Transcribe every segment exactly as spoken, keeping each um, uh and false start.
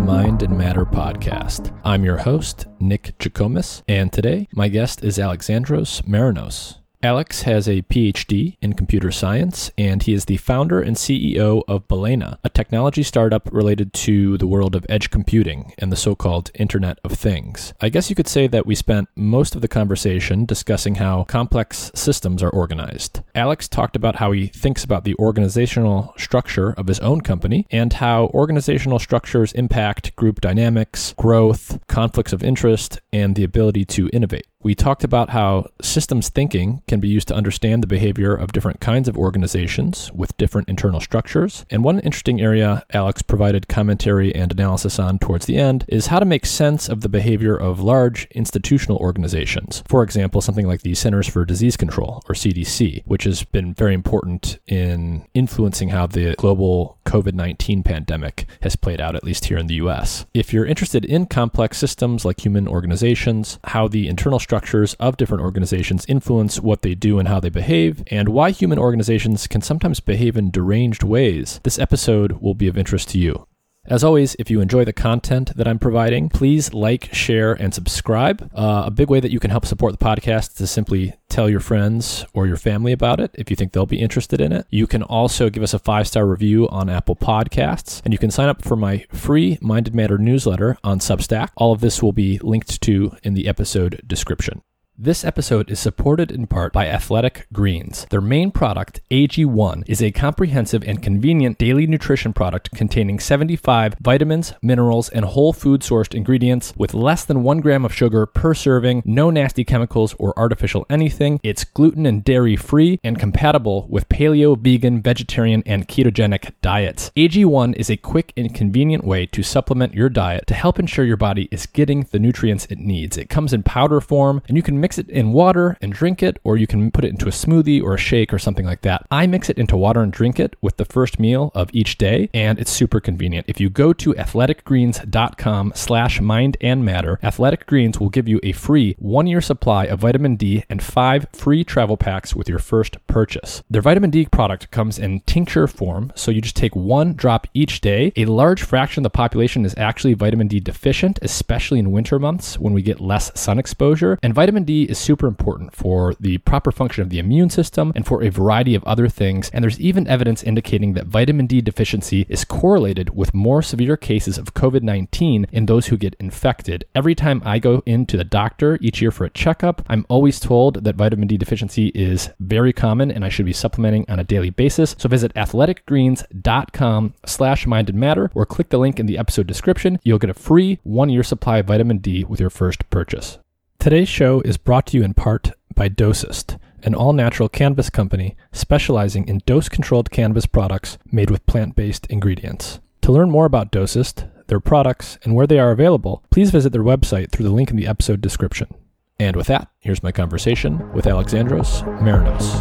Mind and Matter podcast. I'm your host, Nick Jikomis, and today my guest is Alexandros Marinos. Alex has a P H D in computer science, and he is the founder and C E O of Balena, a technology startup related to the world of edge computing and the so-called Internet of Things. I guess you could say that we spent most of the conversation discussing how complex systems are organized. Alex talked about how he thinks about the organizational structure of his own company and how organizational structures impact group dynamics, growth, conflicts of interest, and the ability to innovate. We talked about how systems thinking can be used to understand the behavior of different kinds of organizations with different internal structures. And one interesting area Alex provided commentary and analysis on towards the end is how to make sense of the behavior of large institutional organizations. For example, something like the Centers for Disease Control, or C D C, which has been very important in influencing how the global covid nineteen pandemic has played out, at least here in the U S. If you're interested in complex systems like human organizations, how the internal structures of different organizations influence what they do and how they behave, and why human organizations can sometimes behave in deranged ways, this episode will be of interest to you. As always, if you enjoy the content that I'm providing, please like, share, and subscribe. Uh, a big way that you can help support the podcast is to simply tell your friends or your family about it if you think they'll be interested in it. You can also give us a five-star review on Apple Podcasts, and you can sign up for my free Mind and Matter newsletter on Substack. All of this will be linked to in the episode description. This episode is supported in part by Athletic Greens. Their main product, A G one, is a comprehensive and convenient daily nutrition product containing seventy-five vitamins, minerals, and whole food-sourced ingredients with less than one gram of sugar per serving, no nasty chemicals or artificial anything. It's gluten and dairy-free and compatible with paleo, vegan, vegetarian, and ketogenic diets. A G one is a quick and convenient way to supplement your diet to help ensure your body is getting the nutrients it needs. It comes in powder form, and you can mix it in water and drink it, or you can put it into a smoothie or a shake or something like that. I mix it into water and drink it with the first meal of each day, and it's super convenient. If you go to athleticgreens.com slash mind and matter, Athletic Greens will give you a free one-year supply of vitamin D and five free travel packs with your first purchase. Their vitamin D product comes in tincture form, so you just take one drop each day. A large fraction of the population is actually vitamin D deficient, especially in winter months when we get less sun exposure, and vitamin D is super important for the proper function of the immune system and for a variety of other things. And there's even evidence indicating that vitamin D deficiency is correlated with more severe cases of covid nineteen in those who get infected. Every time I go into the doctor each year for a checkup, I'm always told that vitamin D deficiency is very common and I should be supplementing on a daily basis. So visit athleticgreens.com slash mind and matter or click the link in the episode description. You'll get a free one-year supply of vitamin D with your first purchase. Today's show is brought to you in part by Dosist, an all-natural cannabis company specializing in dose-controlled cannabis products made with plant-based ingredients. To learn more about Dosist, their products, and where they are available, please visit their website through the link in the episode description. And with that, here's my conversation with Alexandros Marinos.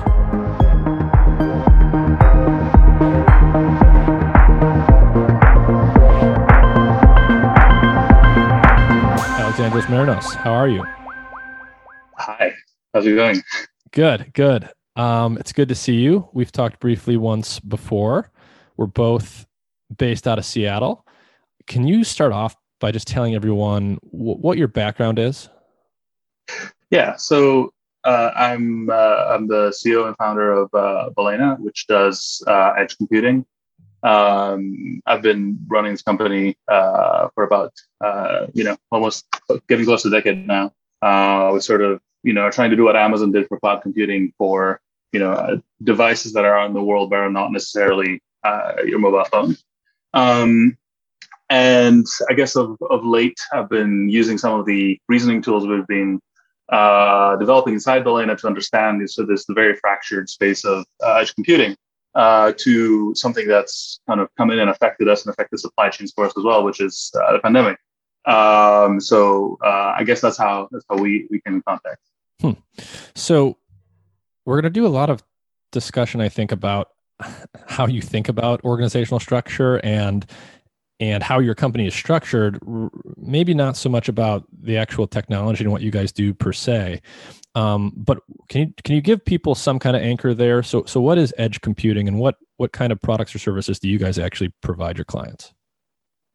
Alexandros Marinos, how are you? Hi, how's it going? Good, good. Um, it's good to see you. We've talked briefly once before. We're both based out of Seattle. Can you start off by just telling everyone w- what your background is? Yeah, so uh, I'm uh, I'm the C E O and founder of uh, Balena, which does uh, edge computing. Um, I've been running this company uh, for about uh, you know almost getting close to a decade now. Uh, we're sort of, you know, trying to do what Amazon did for cloud computing for, you know, uh, devices that are out in the world but are not necessarily uh, your mobile phone. Um, and I guess of, of late, I've been using some of the reasoning tools we've been uh, developing inside Balena to understand this, so this the very fractured space of uh, edge computing uh, to something that's kind of come in and affected us and affected supply chains for us as well, which is uh, the pandemic. Um, so uh, I guess that's how that's how we we came in contact. Hmm. So we're going to do a lot of discussion, I think, about how you think about organizational structure and and how your company is structured. Maybe not so much about the actual technology and what you guys do per se, um, but can you can you give people some kind of anchor there? So so what is edge computing, and what what kind of products or services do you guys actually provide your clients?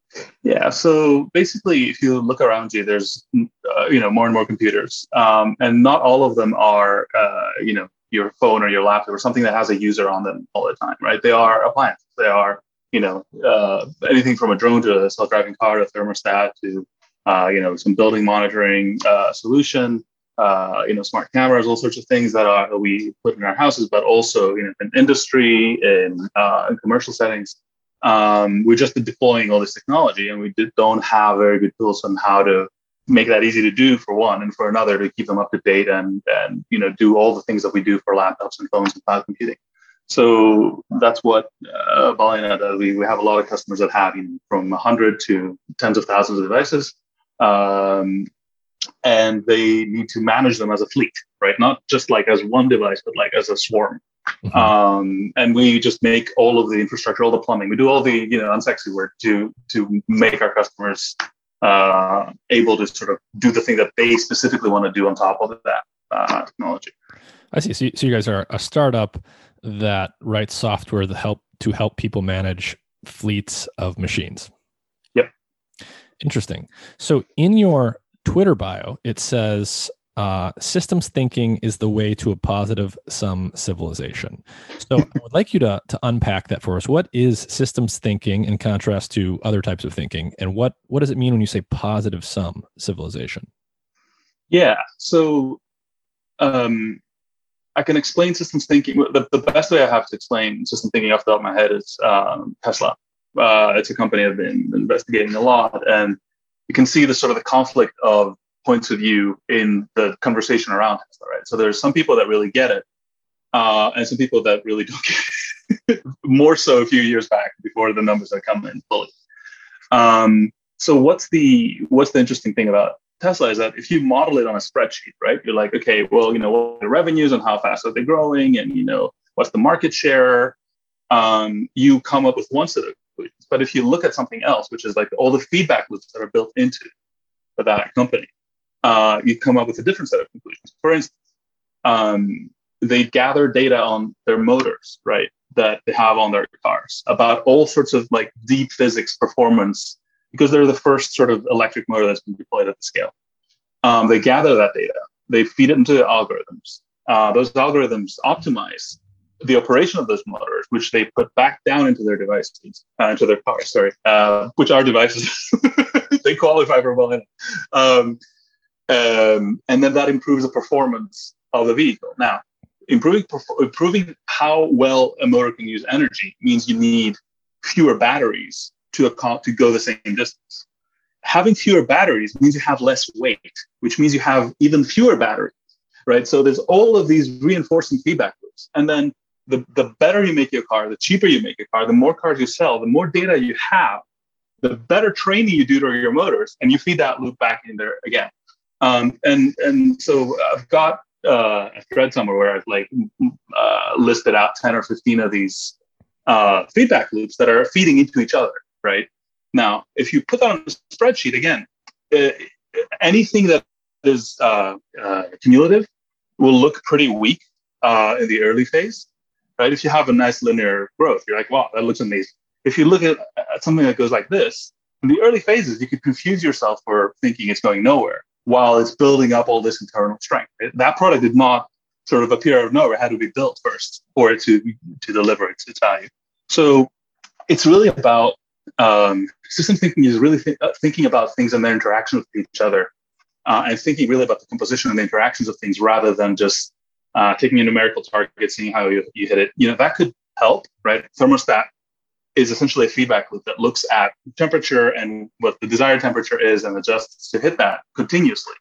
Yeah. So basically, if you look around you, there's uh, you know more and more computers, um, and not all of them are uh, you know your phone or your laptop or something that has a user on them all the time, right? They are appliances. They are you know uh, anything from a drone to a self-driving car to a thermostat to uh, you know some building monitoring uh, solution. Uh, you know, smart cameras, all sorts of things that are that we put in our houses, but also you know in industry, in, uh, in commercial settings. Um, we're just deploying all this technology, and we did, don't have very good tools on how to make that easy to do for one, and for another to keep them up to date and and you know do all the things that we do for laptops and phones and cloud computing. So that's what uh, Balena does. We, we have a lot of customers that have you know, from one hundred to tens of thousands of devices. Um, and they need to manage them as a fleet, right? Not just like as one device, but like as a swarm. Mm-hmm. Um, and we just make all of the infrastructure, all the plumbing. We do all the you know unsexy work to to make our customers uh, able to sort of do the thing that they specifically want to do on top of that uh, technology. I see. So you, so you guys are a startup that writes software that help to help people manage fleets of machines. Yep. Interesting. So in your Twitter bio, it says uh, systems thinking is the way to a positive sum civilization. So I would like you to, to unpack that for us. What is systems thinking in contrast to other types of thinking? And what, what does it mean when you say positive sum civilization? Yeah. So um, I can explain systems thinking. The, the best way I have to explain systems thinking off the top of my head is um, Tesla. Uh, it's a company I've been investigating a lot, and you can see the sort of the conflict of points of view in the conversation around Tesla, right? So there's some people that really get it, uh, and some people that really don't get it. More so a few years back before the numbers had come in fully. Um, so what's the what's the interesting thing about Tesla is that if you model it on a spreadsheet, right? You're like, okay, well, you know, what are the revenues and how fast are they growing, and you know, what's the market share? Um, you come up with one set of conclusions. But if you look at something else, which is like all the feedback loops that are built into that company, uh, you come up with a different set of conclusions. For instance, um, they gather data on their motors, right, that they have on their cars about all sorts of like deep physics performance, because they're the first sort of electric motor that's been deployed at the scale. Um, they gather that data, they feed it into algorithms. Uh, those algorithms optimize the operation of those motors, which they put back down into their devices, uh, into their cars, sorry, uh, which are devices. They qualify for Balena. Um, um, and then that improves the performance of the vehicle. Now, improving improving how well a motor can use energy means you need fewer batteries to account, to go the same distance. Having fewer batteries means you have less weight, which means you have even fewer batteries, right? So there's all of these reinforcing feedback loops. And then the, the better you make your car, the cheaper you make your car, the more cars you sell, the more data you have, the better training you do to your motors, and you feed that loop back in there again. Um, and and so I've got uh, a thread somewhere where I've like uh, listed out ten or fifteen of these uh, feedback loops that are feeding into each other, right? Now, if you put that on a spreadsheet, again, uh, anything that is uh, uh, cumulative will look pretty weak uh, in the early phase, right? If you have a nice linear growth, you're like, wow, that looks amazing. If you look at, at something that goes like this, in the early phases, you could confuse yourself for thinking it's going nowhere while it's building up all this internal strength. It, that product did not sort of appear out of nowhere. It had to be built first for it to, to deliver its, its value. So it's really about um, system thinking is really th- thinking about things and their interaction with each other, uh, and thinking really about the composition and the interactions of things rather than just uh, taking a numerical target, seeing how you, you hit it. You know, that could help, right? Thermostat is essentially a feedback loop that looks at temperature and what the desired temperature is and adjusts to hit that continuously.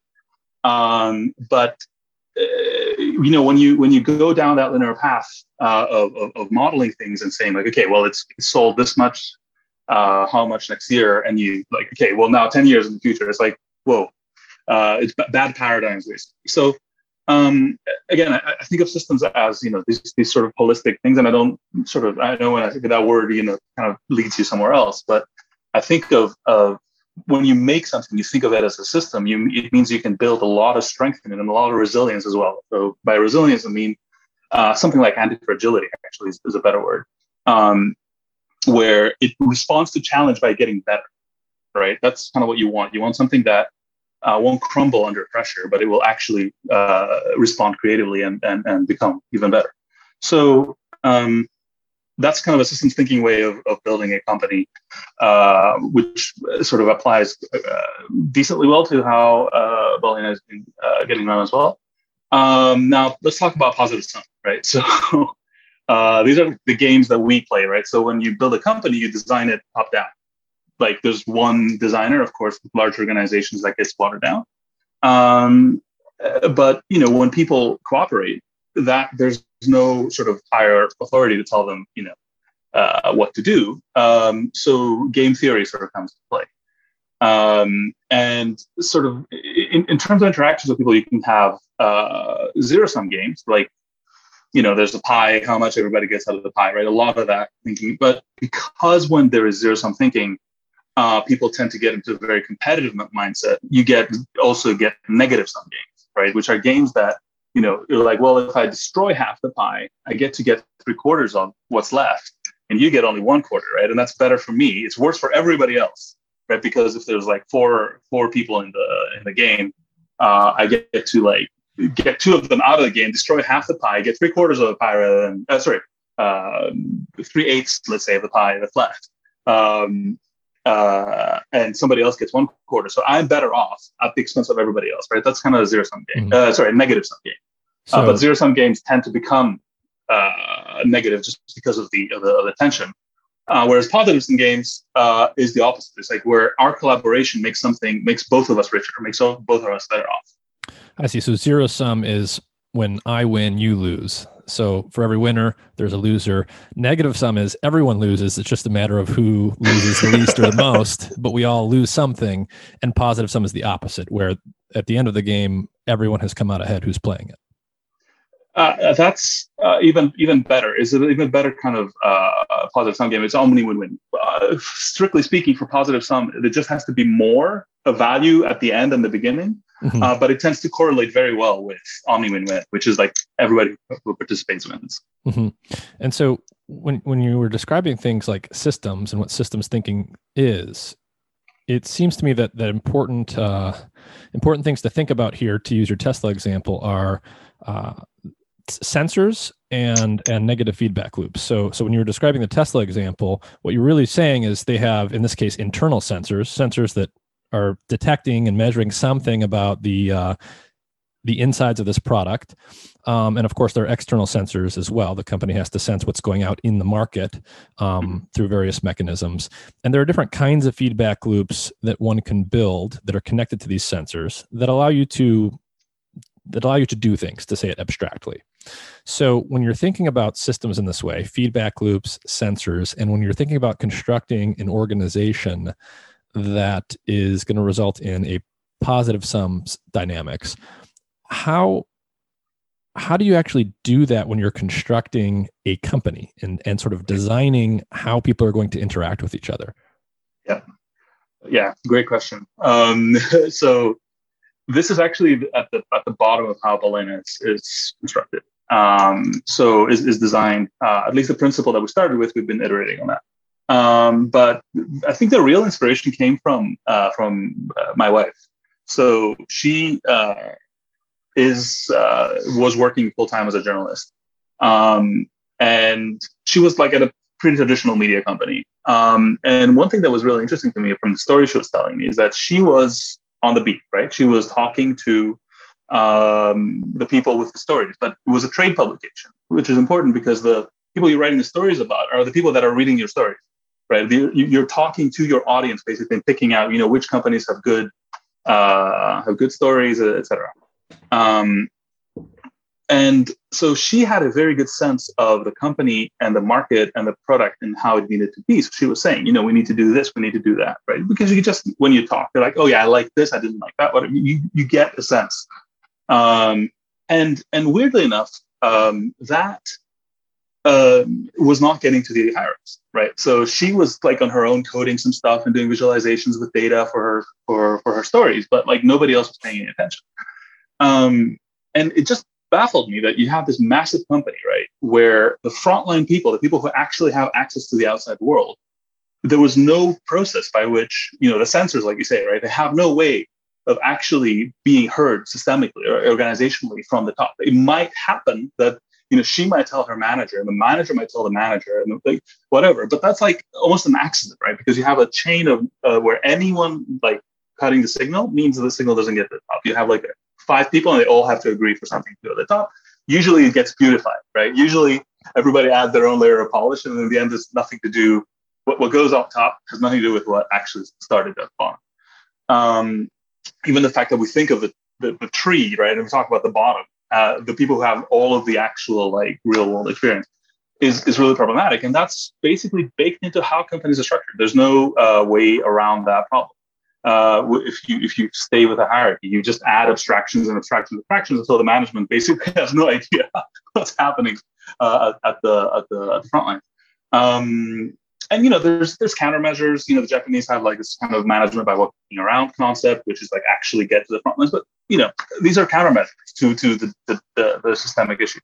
Um, but uh, you know, when you when you go down that linear path uh, of, of of modeling things and saying like, okay, well, it's, it's sold this much, uh, how much next year, and you like, okay, well, now ten years in the future, it's like, whoa, uh, it's b- bad paradigms basically. So. Um, again, I, I think of systems as, you know, these, these sort of holistic things, and I don't sort of, I know when I think of that word, you know, kind of leads you somewhere else, but I think of, of when you make something, you think of it as a system, you, it means you can build a lot of strength in it and a lot of resilience as well. So by resilience, I mean, uh, something like anti-fragility actually is, is a better word, um, where it responds to challenge by getting better. right? That's kind of what you want. You want something that uh, won't crumble under pressure, but it will actually uh, respond creatively and, and, and become even better. So um, that's kind of a systems thinking way of, of building a company, uh, which sort of applies uh, decently well to how uh, Balena has been uh, getting run as well. Um, now, let's talk about Positive Sum, right? So uh, these are the games that we play, right? So when you build a company, you design it top down. Like there's one designer, of course, with large organizations that gets watered down. Um, but, you know, when people cooperate, that there's no sort of higher authority to tell them, you know, uh, what to do. Um, so game theory sort of comes to play. Um, and sort of in, in terms of interactions with people, you can have uh, zero-sum games, like, you know, there's a pie, how much everybody gets out of the pie, right? A lot of that thinking. But because when there is zero-sum thinking, uh, people tend to get into a very competitive mindset. You get also get negative-sum games, right? Which are games that, you know, you're like, well, if I destroy half the pie, I get to get three quarters of what's left, and you get only one quarter, right? And that's better for me. It's worse for everybody else, right? Because if there's like four four people in the in the game, uh, I get to like get two of them out of the game, destroy half the pie, get three quarters of the pie rather than uh, sorry, uh, three eighths, let's say, of the pie that's left. Um, uh, and somebody else gets one quarter. So I'm better off at the expense of everybody else, right? That's kind of a zero-sum game. Mm-hmm. Uh, sorry, negative-sum game. So, uh, but zero-sum games tend to become uh, negative just because of the of the, of the tension. Uh, whereas positive-sum games uh, is the opposite. It's like where our collaboration makes something, makes both of us richer, makes both of us better off. I see. So zero-sum is when I win, you lose. So for every winner, there's a loser. Negative sum is everyone loses. It's just a matter of who loses the least or the most, but we all lose something. And positive sum is the opposite, where at the end of the game, everyone has come out ahead who's playing it. Uh, that's uh, even even better. Is it even better kind of uh, positive sum game? It's only win-win. Uh, strictly speaking, for positive sum, it just has to be more a value at the end than the beginning. Mm-hmm. Uh, but it tends to correlate very well with omni win-win, which is like everybody who participates wins. Mm-hmm. And so when when you were describing things like systems and what systems thinking is, it seems to me that that important uh, important things to think about here, to use your Tesla example, are uh, sensors and and negative feedback loops. So so when you were describing the Tesla example, what you're really saying is they have, in this case, internal sensors, sensors that are detecting and measuring something about the uh, the insides of this product. Um, and of course, there are external sensors as well. The company has to sense what's going out in the market um, through various mechanisms. And there are different kinds of feedback loops that one can build that are connected to these sensors that allow you to that allow you to do things, to say it abstractly. So when you're thinking about systems in this way, feedback loops, sensors, and when you're thinking about constructing an organization that is going to result in a positive sum dynamics, how how do you actually do that when you're constructing a company and, and sort of designing how people are going to interact with each other? Yeah, yeah, great question. Um, so this is actually at the at the bottom of how Balena is, is constructed. Um, so is, is designed, uh, at least the principle that we started with, we've been iterating on that. Um, but I think the real inspiration came from uh, from uh, my wife. So she uh, is uh, was working full time as a journalist, um, and she was like at a pretty traditional media company. Um, and one thing that was really interesting to me from the story she was telling me is that she was on the beat, right? She was talking to um, the people with the stories, but it was a trade publication, which is important because the people you're writing the stories about are the people that are reading your stories. Right, you're talking to your audience basically, and picking out, you know, which companies have good, uh, have good stories, et cetera. Um, and so she had a very good sense of the company and the market and the product and how it needed to be. So she was saying, you know, we need to do this, we need to do that, right? Because you just, when you talk, you're like, oh yeah, I like this, I didn't like that. Whatever. You you get a sense. Um, and and weirdly enough, um, that. Um, was not getting to the hires, right? So she was like on her own coding some stuff and doing visualizations with data for her for for her stories, but like nobody else was paying any attention. Um, and it just baffled me that you have this massive company, right, where the frontline people, the people who actually have access to the outside world, there was no process by which, you know, the sensors, like you say, right, they have no way of actually being heard systemically or organizationally from the top. It might happen that, you know, she might tell her manager and the manager might tell the manager and like whatever, but that's like almost an accident, right? Because you have a chain of uh, where anyone like cutting the signal means that the signal doesn't get to the top. You have like five people and they all have to agree for something to go to the top. Usually it gets beautified, right? Usually everybody adds their own layer of polish, and in the end, there's nothing to do. What, what goes up top has nothing to do with what actually started at the bottom. Um, even the fact that we think of the, the, the tree, right, and we talk about the bottom, uh, the people who have all of the actual like real world experience is, is really problematic. And that's basically baked into how companies are structured. There's no uh, way around that problem. Uh, if you if you stay with a hierarchy, you just add abstractions and abstractions and abstractions until the management basically has no idea what's happening uh, at the at the at the front line. Um, and you know, there's there's countermeasures. You know, the Japanese have like this kind of management by walking around concept, which is like actually get to the front lines. But you know, these are countermeasures to to the the, the, the systemic issue.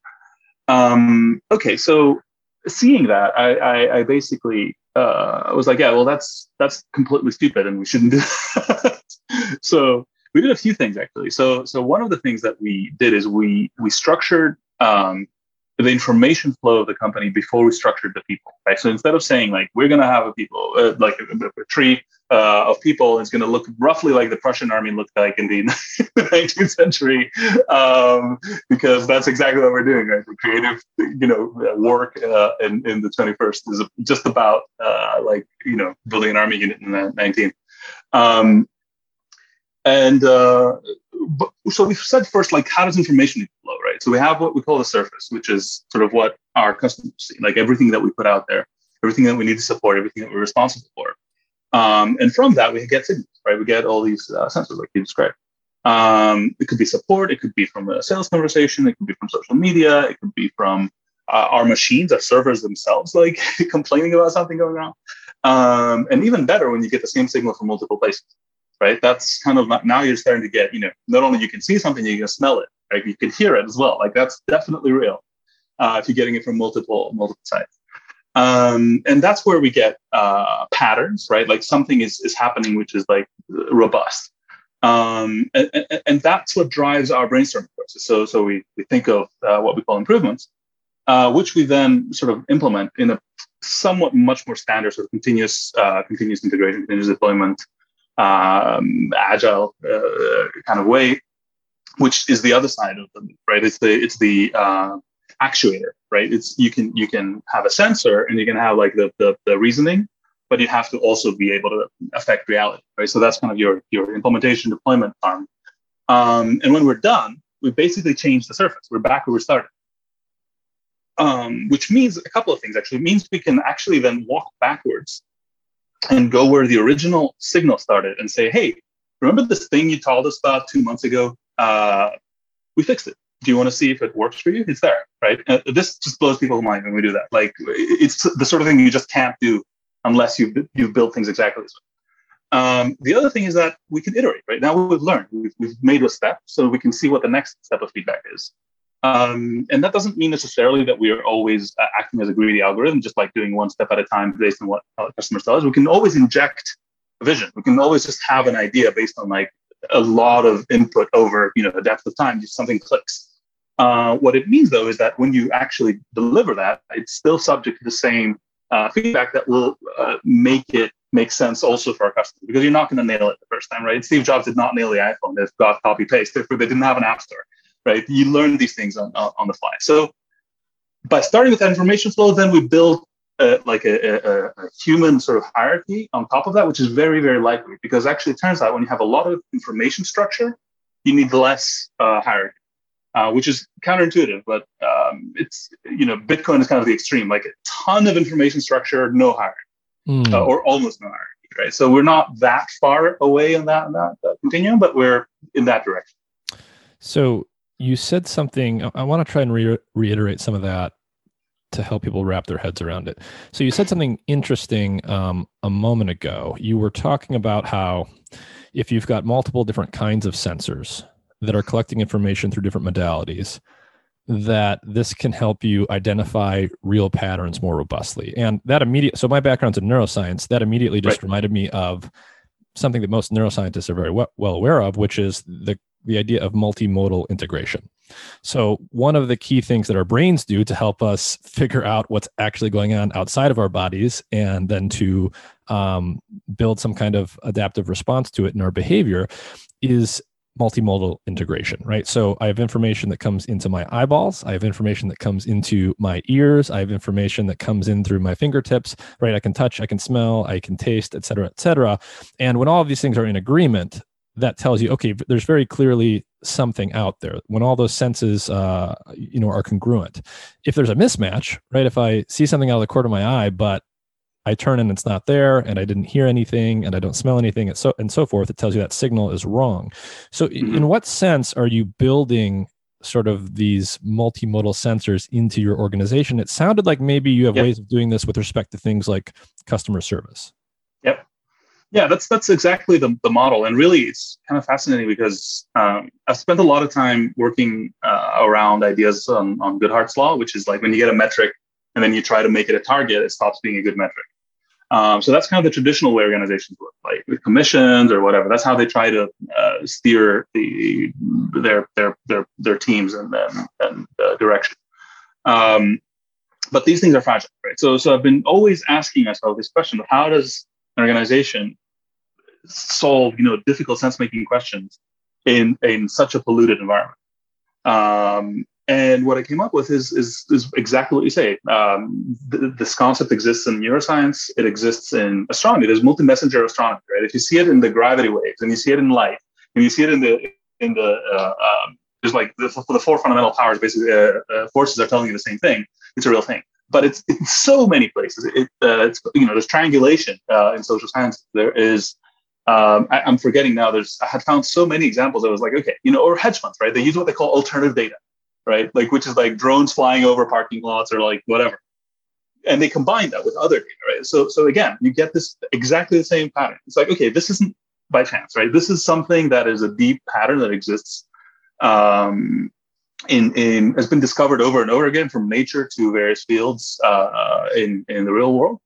Um, okay, so seeing that, I I, I basically. Uh, I was like, yeah, well, that's that's completely stupid, and we shouldn't do that. So we did a few things actually. So so one of the things that we did is we we structured um, the information flow of the company before we structured the people. Right. So instead of saying like we're going to have a people uh, like a, a tree uh, of people, it's going to look roughly like the Prussian army looked like in the nineteenth century, um, because that's exactly what we're doing. Right, the creative, you know, work uh, in in the twenty-first is just about uh, like you know building an army unit in the nineteenth. Um, and uh, but, so we said first, like, how does information flow? Right. So we have what we call the surface, which is sort of what our customers see, like everything that we put out there, everything that we need to support, everything that we're responsible for. Um, and from that, we get signals, right? We get all these uh, sensors like you described. Um, it could be support. It could be from a sales conversation. It could be from social media. It could be from uh, our machines, our servers themselves, like complaining about something going on. Um, and even better when you get the same signal from multiple places, right? That's kind of not, now you're starting to get, you know, not only you can see something, you can smell it, right? You can hear it as well. Like that's definitely real uh, if you're getting it from multiple multiple sites. Um, and that's where we get uh, patterns, right? Like something is, is happening, which is like robust. Um, and, and, and that's what drives our brainstorming process. So, so we, we think of uh, what we call improvements, uh, which we then sort of implement in a somewhat much more standard sort of continuous, uh, continuous integration, continuous deployment, um, agile uh, kind of way, which is the other side of them, right? It's the, it's the, uh, actuator, right? It's you can you can have a sensor and you can have like the, the the reasoning, but you have to also be able to affect reality, right? So that's kind of your your implementation deployment arm. Um, and when we're done, we basically change the surface. We're back where we started, um, which means a couple of things. Actually, it means we can actually then walk backwards and go where the original signal started and say, hey, remember this thing you told us about two months ago? Uh, we fixed it. Do you want to see if it works for you? It's there, right? Uh, this just blows people's mind when we do that. Like, it's the sort of thing you just can't do unless you've, you've built things exactly this way. Um, the other thing is that we can iterate, right? Now we've learned, we've, we've made a step, so we can see what the next step of feedback is. Um, and that doesn't mean necessarily that we are always uh, acting as a greedy algorithm, just like doing one step at a time based on what our customers tell us. We can always inject a vision. We can always just have an idea based on like a lot of input over, you know, the depth of time, just something clicks. Uh, what it means, though, is that when you actually deliver that, it's still subject to the same uh, feedback that will uh, make it make sense also for our customers, because you're not going to nail it the first time, right? Steve Jobs did not nail the iPhone. They've got copy paste. They didn't have an app store, right? You learn these things on, on the fly. So by starting with that information flow, then we build uh, like a, a, a human sort of hierarchy on top of that, which is very, very likely, because actually it turns out when you have a lot of information structure, you need less uh, hierarchy. Uh, which is counterintuitive, but um, it's, you know, Bitcoin is kind of the extreme, like a ton of information structure, no hierarchy, mm. uh, or almost no hierarchy, right? So we're not that far away in that, in that uh, continuum, but we're in that direction. So you said something, I want to try and re- reiterate some of that to help people wrap their heads around it. So you said something interesting um, a moment ago. You were talking about how if you've got multiple different kinds of sensors that are collecting information through different modalities, that this can help you identify real patterns more robustly. And that immediate, so my background's in neuroscience, that immediately just Right. reminded me of something that most neuroscientists are very well, well aware of, which is the, the idea of multimodal integration. So one of the key things that our brains do to help us figure out what's actually going on outside of our bodies and then to um, build some kind of adaptive response to it in our behavior is multimodal integration, right? So I have information that comes into my eyeballs. I have information that comes into my ears. I have information that comes in through my fingertips, right? I can touch, I can smell, I can taste, et cetera, et cetera. And when all of these things are in agreement, that tells you, okay, there's very clearly something out there. When all those senses, uh, you know, are congruent. If there's a mismatch, right? If I see something out of the corner of my eye, but I turn and it's not there, and I didn't hear anything, and I don't smell anything, and so and so forth, it tells you that signal is wrong. So, Mm-hmm. in what sense are you building sort of these multimodal sensors into your organization? It sounded like maybe you have Yep. ways of doing this with respect to things like customer service. Yep. Yeah, that's that's exactly the, the model. And really, it's kind of fascinating because um, I've spent a lot of time working uh, around ideas on, on Goodhart's law, which is like when you get a metric and then you try to make it a target, it stops being a good metric. Um, so that's kind of the traditional way organizations work, like with commissions or whatever. That's how they try to uh, steer the their their their their teams and and, and uh, direction. Um, but these things are fragile, right? So so I've been always asking myself this question of how does an organization solve, you know, difficult sense-making questions in in such a polluted environment? Um, And what I came up with is is, is exactly what you say. Um, th- this concept exists in neuroscience. It exists in astronomy. There's multi-messenger astronomy, right? If you see it in the gravity waves, and you see it in light, and you see it in the in the uh, um, there's like the, the four fundamental powers, basically uh, uh, forces are telling you the same thing. It's a real thing, but it's in so many places. It, uh, it's you know there's triangulation uh, in social science. There is. Um, I, I'm forgetting now. There's I had found so many examples. I was like, okay, you know, or hedge funds, right? They use what they call alternative data. Right? Like, which is like drones flying over parking lots or like whatever. And they combine that with other data, right? So, so again, you get this exactly the same pattern. It's like, okay, this isn't by chance, right? This is something that is a deep pattern that exists um, in, in, has been discovered over and over again from nature to various fields uh, in, in the real world.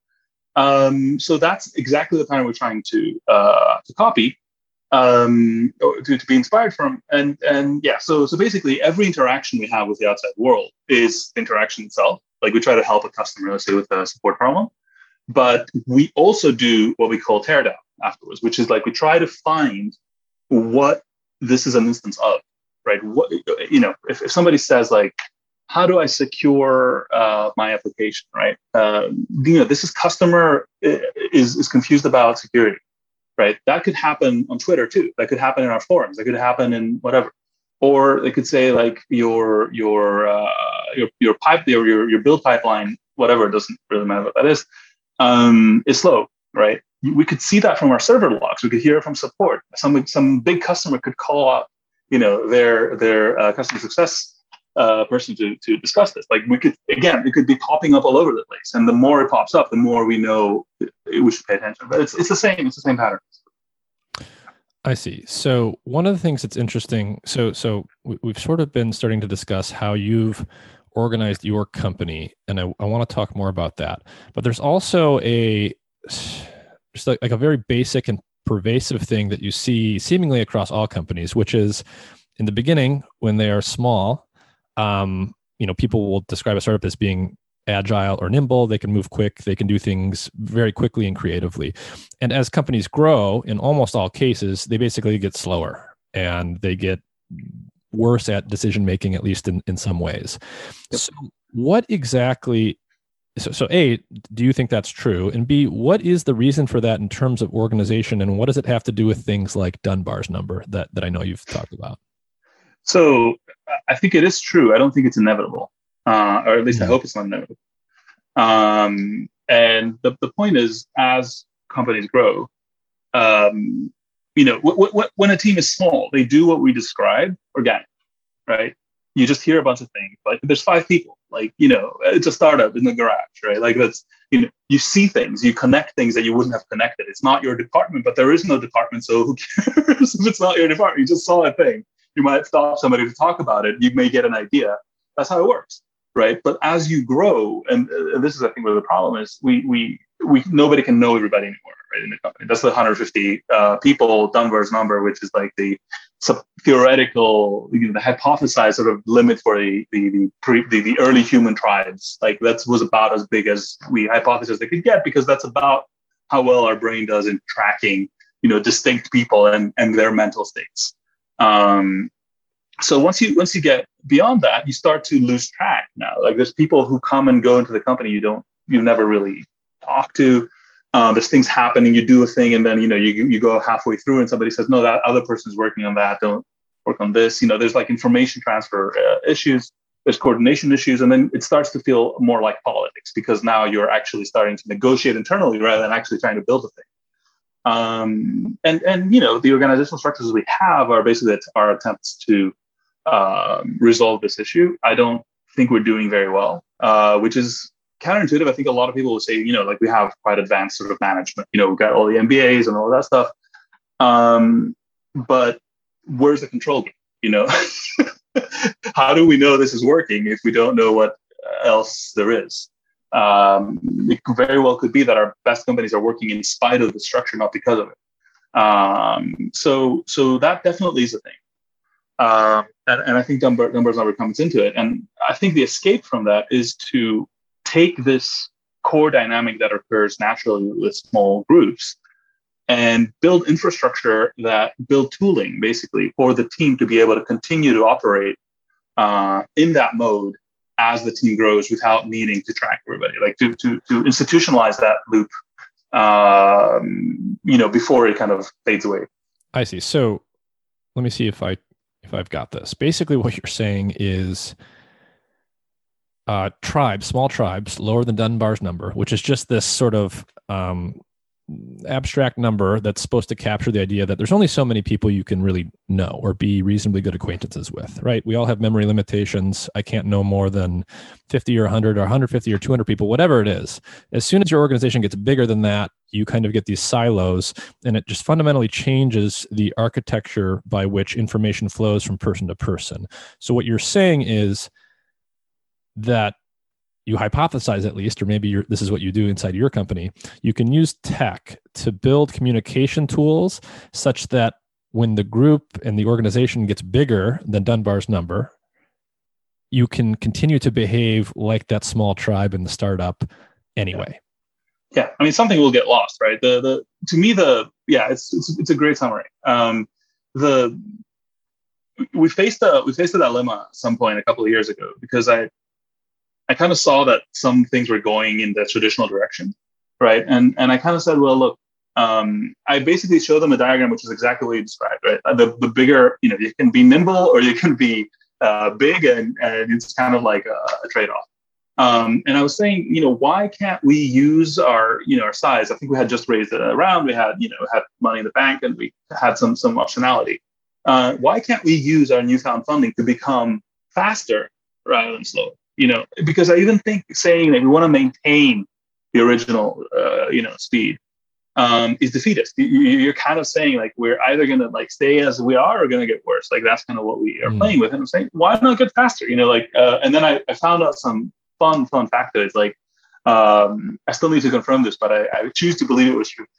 Um, so that's exactly the pattern we're trying to, uh, to copy. Um, to, to be inspired from. And and yeah, so so basically every interaction we have with the outside world is interaction itself. Like we try to help a customer, let's say, with a support problem. But we also do what we call teardown afterwards, which is like we try to find what this is an instance of, right? What, you know, if, if somebody says like, how do I secure uh, my application, right? Um, you know, this is customer is is confused about security. Right, that could happen on Twitter too. That could happen in our forums. That could happen in whatever. Or they could say like your your uh, your your pipe your, your your build pipeline, whatever. It doesn't really matter what that is. Um, is slow, right? We could see that from our server logs. We could hear it from support. Some some big customer could call up, you know, their their uh, customer success uh, person to to discuss this. Like we could again, it could be popping up all over the place. And the more it pops up, the more we know we should pay attention. But it's it's the same. It's the same pattern. I see. So one of the things that's interesting, so so we've sort of been starting to discuss how you've organized your company, and I, I want to talk more about that. But there's also a just like, like a very basic and pervasive thing that you see seemingly across all companies, which is in the beginning when they are small, um, you know, people will describe a startup as being agile or nimble. They can move quick. They can do things very quickly and creatively. And as companies grow, in almost all cases, they basically get slower and they get worse at decision making, at least in, in some ways. Yep. So what exactly, so, so A, do you think that's true? And B, what is the reason for that in terms of organization? And what does it have to do with things like Dunbar's number that, that I know you've talked about? So I think it is true. I don't think it's inevitable. Uh, or at least I hope it's not inevitable. Um, and the, the point is, as companies grow, um, you know, w- w- when a team is small, they do what we described organic, right? You just hear a bunch of things. Like there's five people, like, you know, it's a startup in the garage, right? Like that's, you know, you see things, you connect things that you wouldn't have connected. It's not your department, but there is no department. So who cares if it's not your department? You just saw a thing. You might stop somebody to talk about it. You may get an idea. That's how it works, right? But as you grow, and uh, this is, I think, where the problem is, we we we nobody can know everybody anymore, right? In the company, that's the one hundred fifty uh, people Dunbar's number, which is like the sub- theoretical, you know, the hypothesized sort of limit for the the the, pre, the the early human tribes. Like that was about as big as we hypothesized they could get, because that's about how well our brain does in tracking, you know, distinct people and and their mental states. Um, so once you once you get beyond that, you start to lose track now. Like there's people who come and go into the company you don't you never really talk to. Um, there's things happening, you do a thing, and then you know you you go halfway through, and somebody says, "No, that other person's working on that. Don't work on this." You know, there's like information transfer uh, issues. There's coordination issues, and then it starts to feel more like politics, because now you're actually starting to negotiate internally rather than actually trying to build a thing. Um, and and you know the organizational structures we have are basically our attempts to um, resolve this issue. I don't think we're doing very well, uh, which is counterintuitive. I think a lot of people will say, you know, like we have quite advanced sort of management. You know, we've got all the M B As and all that stuff. Um, but where's the control group? You know, how do we know this is working if we don't know what else there is? Um, it very well could be that our best companies are working in spite of the structure, not because of it. Um, so, so that definitely is a thing. Um, and, and I think Dunbar, Dunbar's number comes into it. And I think the escape from that is to take this core dynamic that occurs naturally with small groups and build infrastructure that build tooling basically for the team to be able to continue to operate uh, in that mode as the team grows without needing to track everybody, like to to, to institutionalize that loop, um, you know, before it kind of fades away. I see. So let me see if I if I've got this. Basically, what you're saying is uh, tribes, small tribes, lower than Dunbar's number, which is just this sort of um, abstract number that's supposed to capture the idea that there's only so many people you can really know or be reasonably good acquaintances with, right? We all have memory limitations. I can't know more than fifty or one hundred or one hundred fifty or two hundred people, whatever it is. As soon as your organization gets bigger than that, you kind of get these silos, and it just fundamentally changes the architecture by which information flows from person to person. So what you're saying is that you hypothesize, at least, or maybe you're, this is what you do inside your company, you can use tech to build communication tools such that when the group and the organization gets bigger than Dunbar's number, you can continue to behave like that small tribe in the startup anyway. Yeah, yeah. I mean, something will get lost, right? The the to me, the yeah, it's it's, it's a great summary. Um, the we faced a we faced a dilemma at some point a couple of years ago, because I. I kind of saw that some things were going in the traditional direction, right? And and I kind of said, well, look, um, I basically showed them a diagram, which is exactly what you described, right? The the bigger, you know, you can be nimble or you can be uh, big, and, and it's kind of like a, a trade-off. Um, and I was saying, you know, why can't we use our, you know, our size? I think we had just raised a round, we had, you know, had money in the bank, and we had some some optionality. Uh, why can't we use our newfound funding to become faster rather than slower? You know, because I even think saying that we want to maintain the original, uh, you know, speed um, is defeatist. You, you're kind of saying like we're either going to like stay as we are or going to get worse. Like that's kind of what we are mm. playing with. And I'm saying, why not get faster? You know, like, uh, and then I, I found out some fun, fun factoids. Like, um, I still need to confirm this, but I, I choose to believe it was true.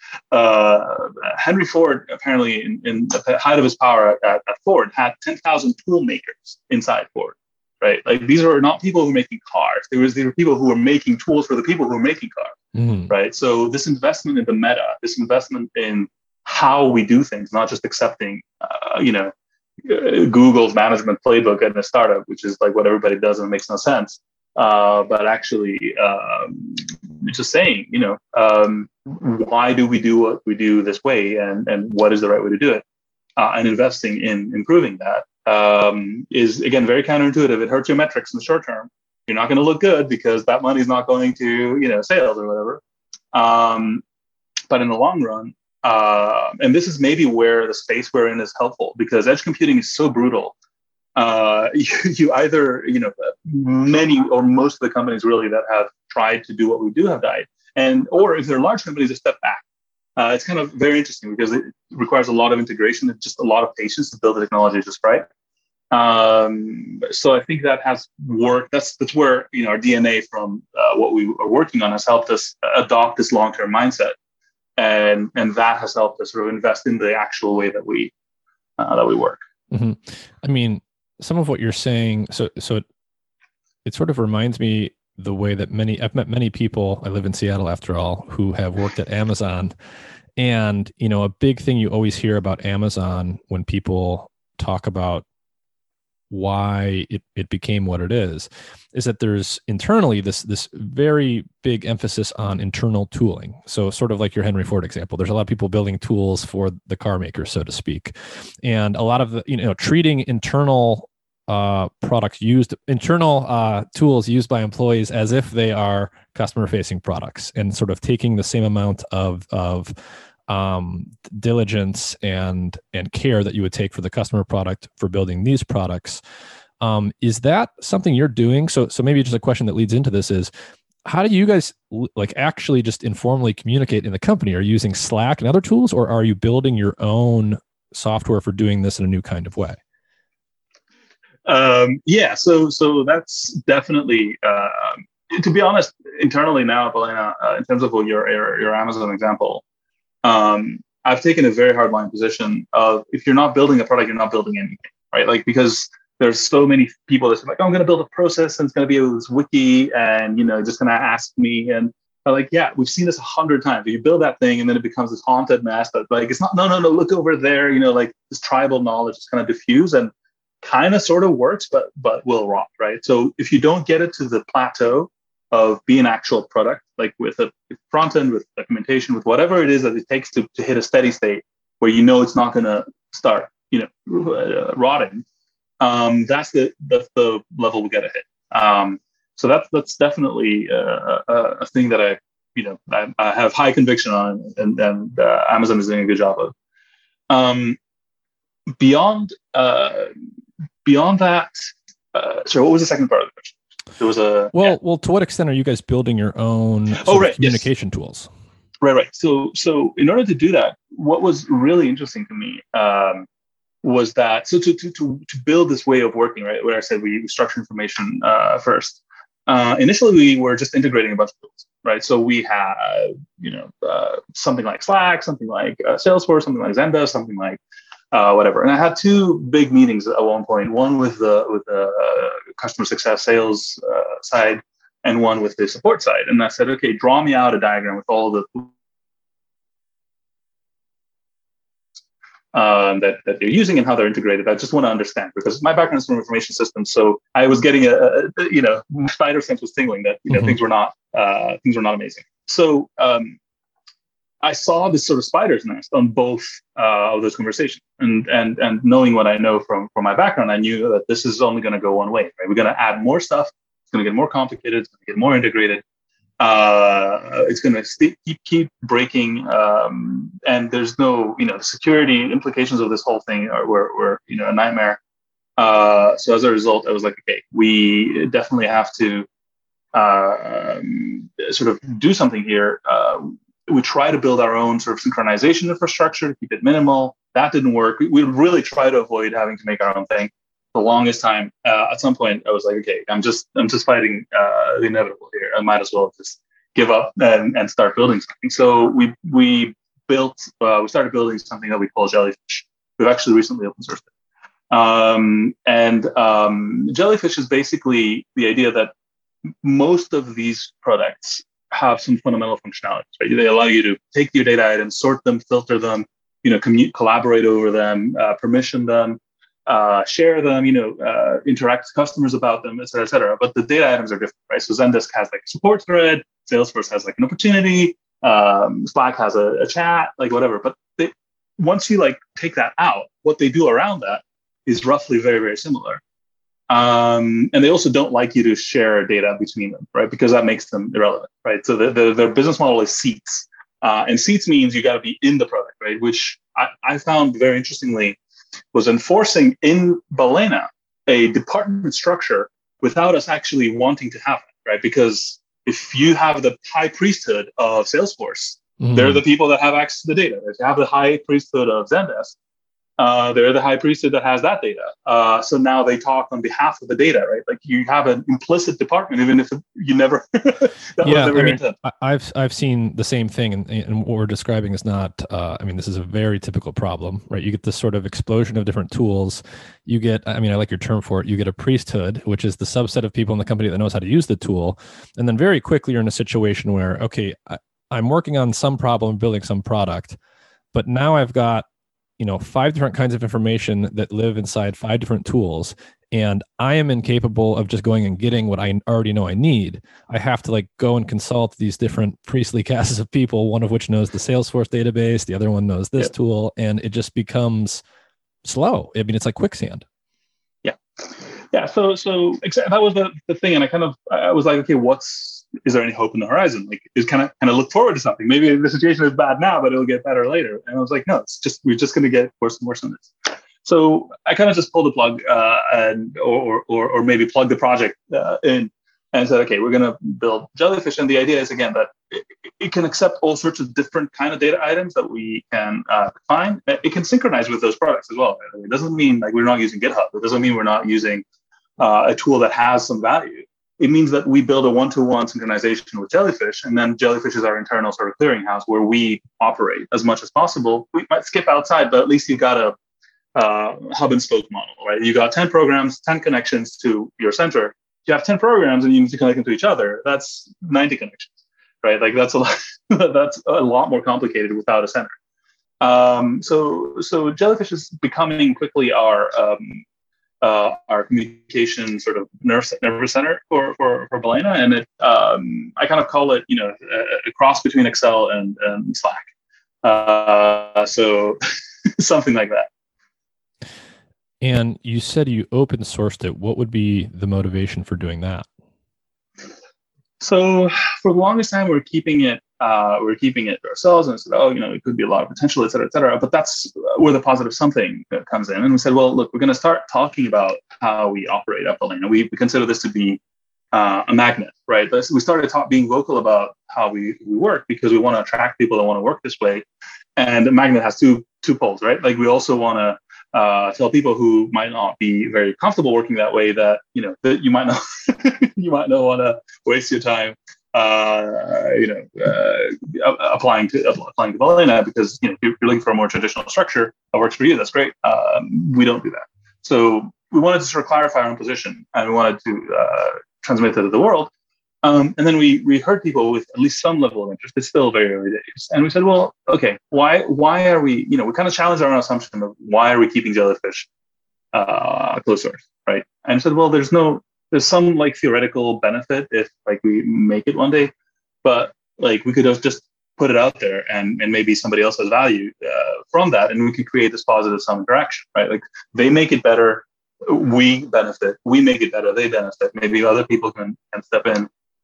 Uh, Henry Ford, apparently, in, in the height of his power at, at Ford, had ten thousand tool makers inside Ford. Right, like these are not people who are making cars. There was these were people who were making tools for the people who are making cars. Mm-hmm. Right. So this investment in the meta, this investment in how we do things, not just accepting, uh, you know, Google's management playbook in a startup, which is like what everybody does and it makes no sense. Uh, but actually, um, just saying, you know, um, why do we do what we do this way, and and what is the right way to do it, uh, and investing in improving that. Um, is again very counterintuitive. It hurts your metrics in the short term. You're not going to look good because that money is not going to, you know, sales or whatever. Um, but in the long run, uh, and this is maybe where the space we're in is helpful, because edge computing is so brutal. Uh, you, you either, you know, many or most of the companies really that have tried to do what we do have died, and or if they're large companies, they step back. Uh, it's kind of very interesting because it requires a lot of integration and just a lot of patience to build the technology just right. Um, so I think that has worked. That's that's where you know our D N A from uh, what we are working on has helped us adopt this long-term mindset, and and that has helped us sort of invest in the actual way that we uh, that we work. Mm-hmm. I mean, some of what you're saying. So so it, it sort of reminds me the way that many I've met many people. I live in Seattle after all, who have worked at Amazon, and you know a big thing you always hear about Amazon when people talk about why it, it became what it is, is that there's internally this this very big emphasis on internal tooling. So sort of like your Henry Ford example, there's a lot of people building tools for the car maker, so to speak. And a lot of the, you know, treating internal uh, products used, internal uh, tools used by employees as if they are customer facing products, and sort of taking the same amount of, of Um, diligence and and care that you would take for the customer product for building these products. Um, is that something you're doing? So so maybe just a question that leads into this is, how do you guys like actually just informally communicate in the company? Are you using Slack and other tools, or are you building your own software for doing this in a new kind of way? Um, yeah, so so that's definitely, uh, to be honest, internally now, Balena, uh, in terms of your, your your Amazon example, Um, I've taken a very hard line position of, if you're not building a product, you're not building anything, right? Like, because there's so many people that say like, oh, I'm going to build a process and it's going to be this wiki and, you know, just going to ask me. And I'm like, yeah, we've seen this a hundred times. You build that thing and then it becomes this haunted mess that like, it's not, no, no, no, look over there. You know, like this tribal knowledge is kind of diffuse and kind of sort of works, but, but will rot, right? So if you don't get it to the plateau of being an actual product, like with a front end, with documentation, with whatever it is that it takes to, to hit a steady state where you know it's not going to start, you know, uh, rotting. Um, that's the that's the level we got to hit. Um, so that's that's definitely a, a, a thing that I, you know, I, I have high conviction on, and, and uh, Amazon is doing a good job of. Um, beyond uh, beyond that, uh, sorry, what was the second part of the question? There was a well, yeah. well. To what extent are you guys building your own oh, right, communication yes. tools? Right, right. So, so in order to do that, what was really interesting to me um, was that so to to to to build this way of working, right, where I said we structure information uh, first. Uh, initially, we were just integrating a bunch of tools, right? So we had, you know, uh, something like Slack, something like uh, Salesforce, something like Zendesk, something like uh, whatever. And I had two big meetings at one point: one with the with the uh, customer success sales uh, side, and one with the support side. And I said, okay, draw me out a diagram with all the Um, that, that they're using and how they're integrated. I just want to understand, because my background is from information systems, so I was getting a, a you know, spider sense was tingling that you know mm-hmm. things were not uh, things were not amazing. So um, I saw this sort of spider's nest on both uh, of those conversations, and and and knowing what I know from from my background, I knew that this is only going to go one way. Right, we're going to add more stuff. It's going to get more complicated. It's going to get more integrated. Uh, it's going to st- keep keep breaking, um, and there's no, you know, the security implications of this whole thing are were, were you know a nightmare. Uh, so as a result, I was like, okay, we definitely have to uh, um, sort of do something here. Uh, we try to build our own sort of synchronization infrastructure to keep it minimal. That didn't work. We, we really try to avoid having to make our own thing. The longest time, uh, at some point, I was like, okay, I'm just, I'm just fighting uh, the inevitable here. I might as well just give up and, and start building something. So we we built, uh, we started building something that we call Jellyfish. We've actually recently open sourced it. Um, and um, Jellyfish is basically the idea that most of these products have some fundamental functionalities. Right? They allow you to take your data items, sort them, filter them, you know, commu- collaborate over them, uh, permission them. Uh, share them, you know, uh, interact with customers about them, et cetera, et cetera. But the data items are different, right? So Zendesk has like a support thread, Salesforce has like an opportunity, um, Slack has a, a chat, like whatever. But they, once you like take that out, what they do around that is roughly very, very similar. Um, and they also don't like you to share data between them, right? Because that makes them irrelevant, right? So the, the, their business model is seats. Uh, and seats means you got to be in the product, right? Which I, I found very interestingly was enforcing in Balena a department structure without us actually wanting to have it, right? Because if you have the high priesthood of Salesforce, mm. they're the people that have access to the data. If you have the high priesthood of Zendesk, Uh, they're the high priesthood that has that data. Uh, so now they talk on behalf of the data, right? Like you have an implicit department, even if you never. that yeah, was never I mean, intent. I've I've seen the same thing, and, and what we're describing is not. Uh, I mean, this is a very typical problem, right? You get this sort of explosion of different tools. You get, I mean, I like your term for it. You get a priesthood, which is the subset of people in the company that knows how to use the tool, and then very quickly you're in a situation where, okay, I, I'm working on some problem, building some product, but now I've got, you know, five different kinds of information that live inside five different tools. And I am incapable of just going and getting what I already know I need. I have to like go and consult these different priestly castes of people, one of which knows the Salesforce database, the other one knows this yeah. tool, and it just becomes slow. I mean, it's like quicksand. Yeah. Yeah. So, so that was the, the thing. And I kind of, I was like, okay, what's, is there any hope in the horizon? Like, is kind of kind of look forward to something. Maybe the situation is bad now, but it'll get better later. And I was like, no, it's just we're just going to get worse and worse on this. So I kind of just pulled the plug uh, and or, or or maybe plug the project uh, in and said, okay, we're going to build Jellyfish. And the idea is again that it, it can accept all sorts of different kind of data items that we can uh, define. It can synchronize with those products as well. It doesn't mean like we're not using GitHub. It doesn't mean we're not using uh, a tool that has some value. It means that we build a one-to-one synchronization with Jellyfish, and then Jellyfish is our internal sort of clearinghouse where we operate as much as possible. We might skip outside, but at least you've got a uh, hub and spoke model, right? You got ten programs, ten connections to your center. You have ten programs, and you need to connect them to each other. That's ninety connections, right? Like that's a lot. That's a lot more complicated without a center. Um, so, so Jellyfish is becoming quickly our um, Uh, our communication sort of nerve nervous center for for for Balena, and it um, I kind of call it, you know, a, a cross between Excel and, and Slack. Uh, so something like that. And you said you open sourced it. What would be the motivation for doing that? So for the longest time, we're keeping it. Uh, we're keeping it ourselves, and said, oh, you know, it could be a lot of potential, et cetera, et cetera. But that's where the positive something comes in. And we said, well, look, we're going to start talking about how we operate at Balena. We, we consider this to be uh, a magnet, right? But we started talk, being vocal about how we, we work because we want to attract people that want to work this way. And a magnet has two two poles, right? Like we also want to uh, tell people who might not be very comfortable working that way that, you know, that you might not you might not want to waste your time. Uh, you know, uh, applying to applying to Balena because, you know, if you're looking for a more traditional structure that works for you, that's great. Um, we don't do that. So we wanted to sort of clarify our own position, and we wanted to uh, transmit it to the world. Um, and then we we heard people with at least some level of interest. It's still very early days, and we said, well, okay, why why are we? You know, we kind of challenged our own assumption of why are we keeping Jellyfish uh, closed source, right? And we said, well, there's no There's some like theoretical benefit if like we make it one day, but like we could have just put it out there and, and maybe somebody else has value uh, from that, and we can create this positive sum interaction, right? Like they make it better, we benefit. We make it better, they benefit. Maybe other people can, can step in,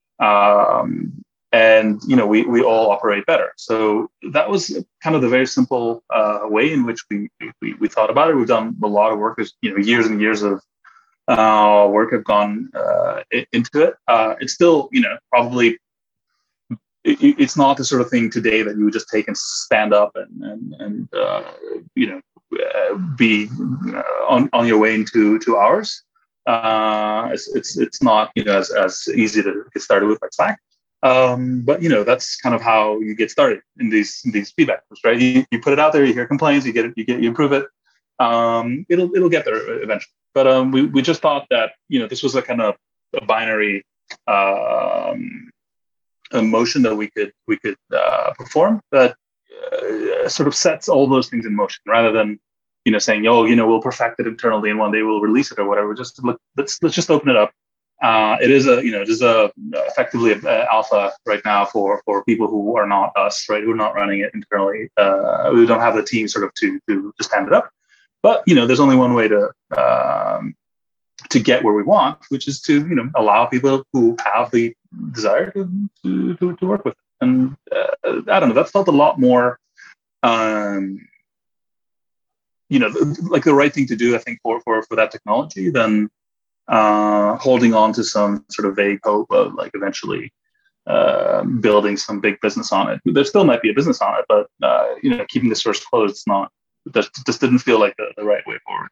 um, and you know we we all operate better. So that was kind of the very simple uh, way in which we, we we thought about it. We've done a lot of work. There's you know years and years of Uh, work have gone uh, into it. Uh, it's still, you know, probably it, it's not the sort of thing today that you would just take and stand up and and, and uh, you know uh, be on, on your way into two hours. Uh, it's it's it's not you know as, as easy to get started with like Slack. Um, but you know that's kind of how you get started in these in these feedback loops, right? You, you put it out there, you hear complaints, you get it, you get you improve it. Um, it'll it'll get there eventually. But um, we, we just thought that, you know, this was a kind of a binary um, motion that we could we could uh, perform that uh, sort of sets all those things in motion rather than, you know, saying, oh, you know, we'll perfect it internally and one day we'll release it or whatever. Just look, let's let's just open it up. Uh, it is a, you know, it is a effectively a, a alpha right now for for people who are not us, right? Who are not running it internally. Uh, we don't have the team sort of to to to stand it up. But you know, there's only one way to um, to get where we want, which is to you know allow people who have the desire to to, to work with it. And uh, I don't know, that felt a lot more, um, you know, like the right thing to do, I think, for for for that technology than uh, holding on to some sort of vague hope of like eventually uh, building some big business on it. There still might be a business on it, but uh, you know, keeping the source closed is not. that just didn't feel like the, the right way forward.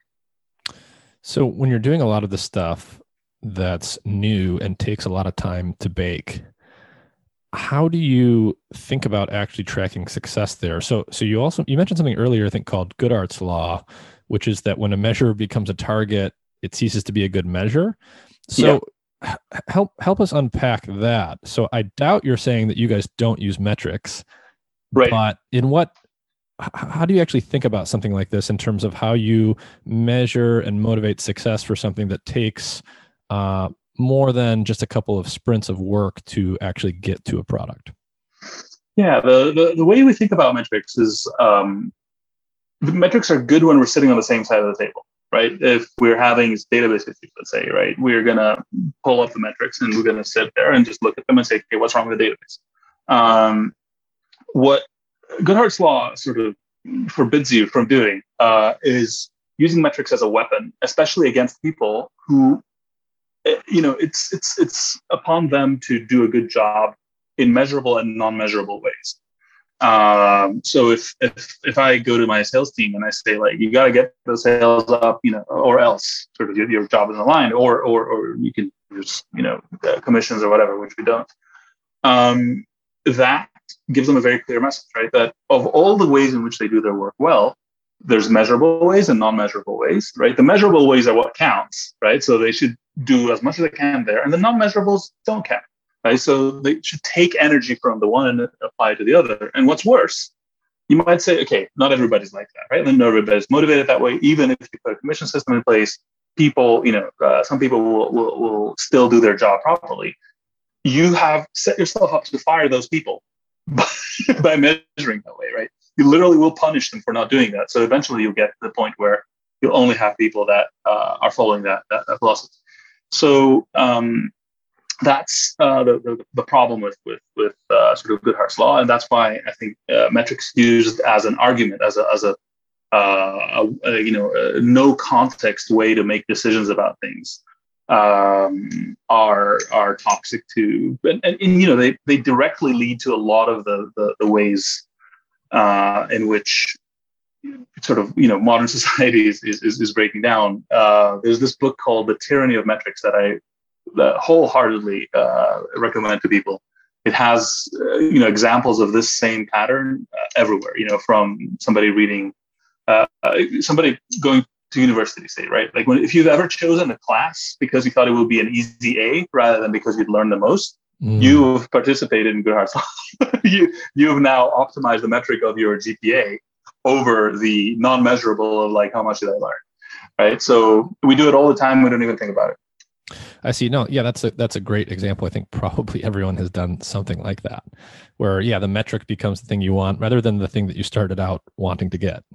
So when you're doing a lot of the stuff that's new and takes a lot of time to bake, how do you think about actually tracking success there? So, so you also, you mentioned something earlier, I think called Goodhart's Law, which is that when a measure becomes a target, it ceases to be a good measure. So yeah. h- help, help us unpack that. So I doubt you're saying that you guys don't use metrics, right? But in what, how do you actually think about something like this in terms of how you measure and motivate success for something that takes uh, more than just a couple of sprints of work to actually get to a product? Yeah, the, the, the way we think about metrics is um, the metrics are good when we're sitting on the same side of the table, right? If we're having database issues, let's say, right, we're going to pull up the metrics and we're going to sit there and just look at them and say, okay, what's wrong with the database? Um, what Goodhart's Law sort of forbids you from doing uh, is using metrics as a weapon, especially against people who, you know, it's it's it's upon them to do a good job in measurable and non-measurable ways. Um, so if if if I go to my sales team and I say, like, you got to get those sales up, you know, or else sort of your, your job is aligned, or or or you can use, you know, uh, commissions or whatever, which we don't. Um, that gives them a very clear message, right? That of all the ways in which they do their work well, there's measurable ways and non-measurable ways, right? The measurable ways are what counts, right? So they should do as much as they can there, and the non-measurables don't count, right? So they should take energy from the one and apply it to the other. And what's worse, you might say, okay, not everybody's like that, right? And not everybody's motivated that way. Even if you put a commission system in place, people, you know, uh, some people will, will will still do their job properly. You have set yourself up to fire those people by, by measuring that way, right? You literally will punish them for not doing that. So eventually you'll get to the point where you'll only have people that uh, are following that, that, that philosophy. So um, that's uh, the, the the problem with with with uh, sort of Goodhart's Law, and that's why I think uh, metrics used as an argument, as a as a, uh, a, a you know a no context way to make decisions about things um, are are toxic to, and, and, and you know they they directly lead to a lot of the the, the ways uh, in which sort of, you know, modern society is, is, is breaking down. Uh, there's this book called The Tyranny of Metrics that I uh, wholeheartedly uh, recommend to people. It has, uh, you know, examples of this same pattern uh, everywhere, you know, from somebody reading, uh, somebody going to university, say, right? Like when, if you've ever chosen a class because you thought it would be an easy A rather than because you'd learned the most, mm. you've participated in Goodhart's Law. you, you've now optimized the metric of your G P A over the non-measurable of, like, how much did I learn, right? So we do it all the time. We don't even think about it. I see. No, yeah, that's a that's a great example. I think probably everyone has done something like that, where yeah, the metric becomes the thing you want rather than the thing that you started out wanting to get.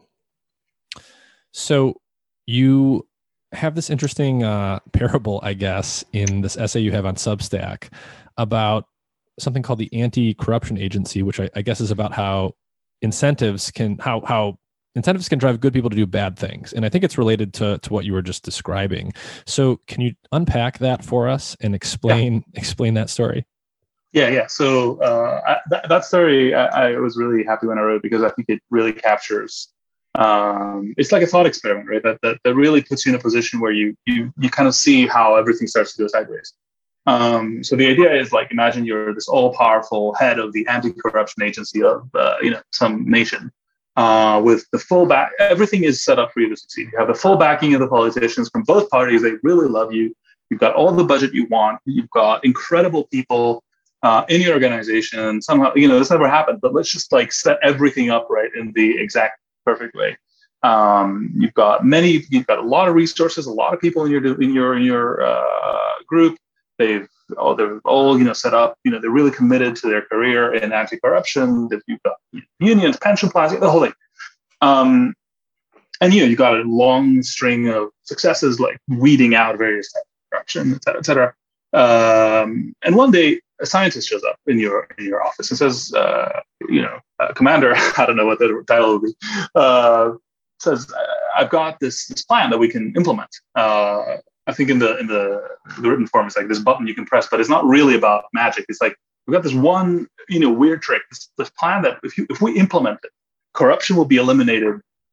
So you have this interesting uh, parable, I guess, in this essay you have on Substack about something called the Anti-Corruption Agency, which I, I guess is about how incentives can how how incentives can drive good people to do bad things. And I think it's related to to what you were just describing. So can you unpack that for us and explain yeah. explain that story? Yeah, yeah. So uh, I, that, that story, I, I was really happy when I wrote it because I think it really captures. Um, it's like a thought experiment, right? That, that that really puts you in a position where you you you kind of see how everything starts to go sideways. Um, so the idea is, like, imagine you're this all-powerful head of the anti-corruption agency of uh, you know some nation, uh, with the full back. Everything is set up for you to succeed. You have the full backing of the politicians from both parties. They really love you. You've got all the budget you want. You've got incredible people uh, in your organization. Somehow, you know, this never happened, but let's just like set everything up right in the exact perfect way. Um, you've got many. You've got a lot of resources. A lot of people in your in your in your uh, group. They've all they're all you know set up. You know they're really committed to their career in anti-corruption. You've got unions, pension plans, the whole thing. Um, and you know you got a long string of successes, like weeding out various types of corruption, et cetera, et cetera. Um, and one day a scientist shows up in your in your office and says, uh, you know, uh, Commander, I don't know what the title would be, uh, says, I've got this this plan that we can implement. Uh, I think in the in the, the written form, it's like this button you can press, but it's not really about magic. It's like we've got this one, you know, weird trick, this, this plan that if you if we implement it, corruption will be eliminated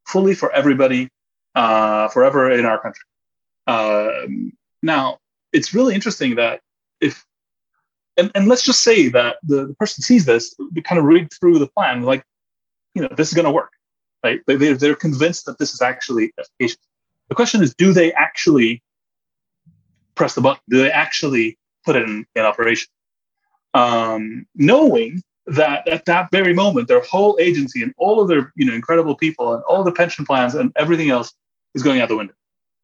fully for everybody, uh, forever in our country. Um, now, it's really interesting that if, and, and let's just say that the, the person sees this, they kind of read through the plan, like, you know, this is going to work, right? They, they're, they're convinced that this is actually efficacious. The question is, do they actually press the button? Do they actually put it in, in operation? Um, knowing that at that very moment, their whole agency and all of their, you know, incredible people and all the pension plans and everything else is going out the window.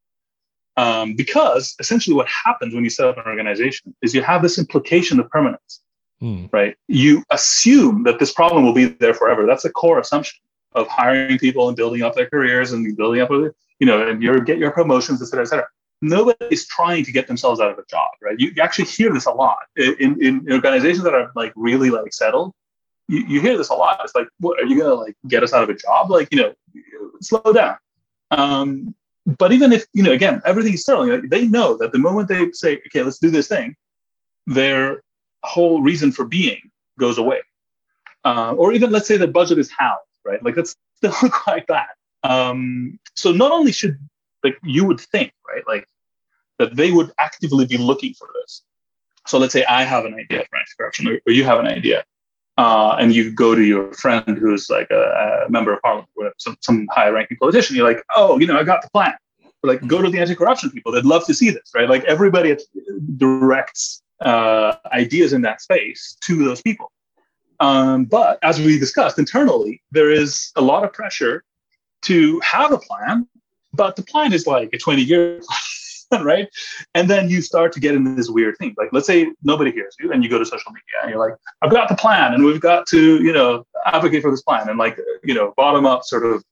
Um, because essentially what happens when you set up an organization is you have this implication of permanence, mm. right? You assume that this problem will be there forever. That's a core assumption of hiring people and building up their careers and building up, you know, and you get your promotions, et cetera, et cetera. Nobody is trying to get themselves out of a job, right? You, you actually hear this a lot in, in, in organizations that are like really like settled. You, you hear this a lot. It's like, what, are you going to like get us out of a job? Like, you know, slow down. Um, But even if, you know, again, everything is sterling, like, they know that the moment they say, okay, let's do this thing, their whole reason for being goes away. Uh, or even let's say the budget is housed, right? Like that's still quite that. Um, so not only should, like you would think, right, like that they would actively be looking for this. So let's say I have an idea for anti-corruption, or, or you have an idea, uh, and you go to your friend who's like a, a member of parliament, or whatever, some, some high-ranking politician. You're like, oh, you know, I got the plan. Or like, go to the anti-corruption people. They'd love to see this, right? Like everybody directs uh, ideas in that space to those people. Um, but as we discussed internally, there is a lot of pressure to have a plan, but the plan is like a twenty-year plan, right? And then you start to get into this weird thing. Like, let's say nobody hears you, and you go to social media, and you're like, "I've got the plan, and we've got to, you know, advocate for this plan," and like, you know, bottom up sort of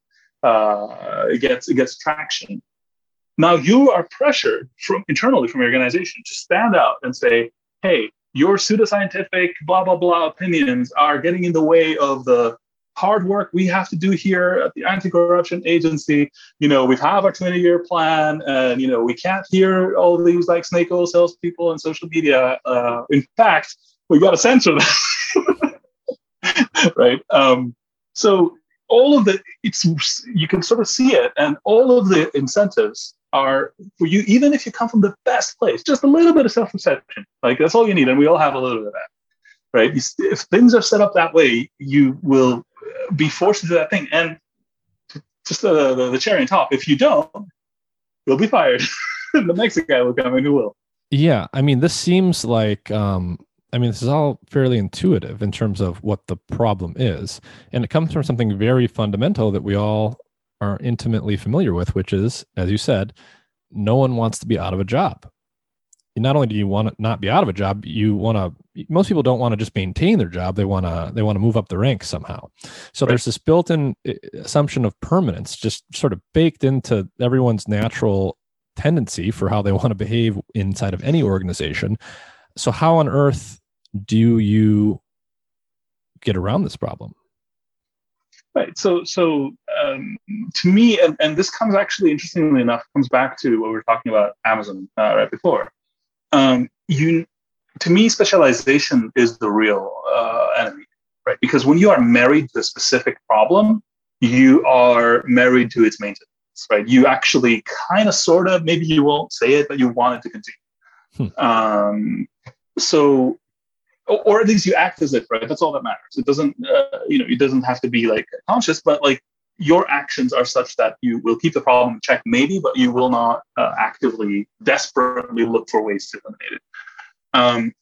uh, it gets it gets traction. Now you are pressured from internally from your organization to stand out and say, "Hey, your pseudoscientific blah blah blah opinions are getting in the way of the hard work we have to do here at the anti-corruption agency. You know, we have our twenty-year plan, and you know, we can't hear all these like snake oil salespeople on social media. Uh, in fact, we got to censor them." Right? Um, so all of the it's you can sort of see it, and all of the incentives are for you, even if you come from the best place, just a little bit of self-perception. Like that's all you need, and we all have a little bit of that, right? If things are set up that way, you will be forced to do that thing. And just the, the, the cherry on top, if you don't, you'll be fired. The next guy will come in who will. Yeah, I mean, this seems like, um, I mean, this is all fairly intuitive in terms of what the problem is. And it comes from something very fundamental that we all are intimately familiar with, which is, as you said, no one wants to be out of a job. Not only do you want to not be out of a job, you want to, most people don't want to just maintain their job. They want to, they want to move up the ranks somehow. So right. There's this built-in assumption of permanence, just sort of baked into everyone's natural tendency for how they want to behave inside of any organization. So how on earth do you get around this problem? Right. So, so um, to me, and, and this comes actually, interestingly enough, comes back to what we were talking about Amazon uh, right before. Um, you, to me, specialization is the real uh, enemy, right? Because when you are married to a specific problem, you are married to its maintenance, right? You actually kind of, sort of, maybe you won't say it, but you want it to continue. Hmm. Um, so, or at least you act as it, right? That's all that matters. It doesn't, uh, you know, it doesn't have to be like conscious, but like your actions are such that you will keep the problem in check, maybe, but you will not uh, actively, desperately look for ways to eliminate it. Um,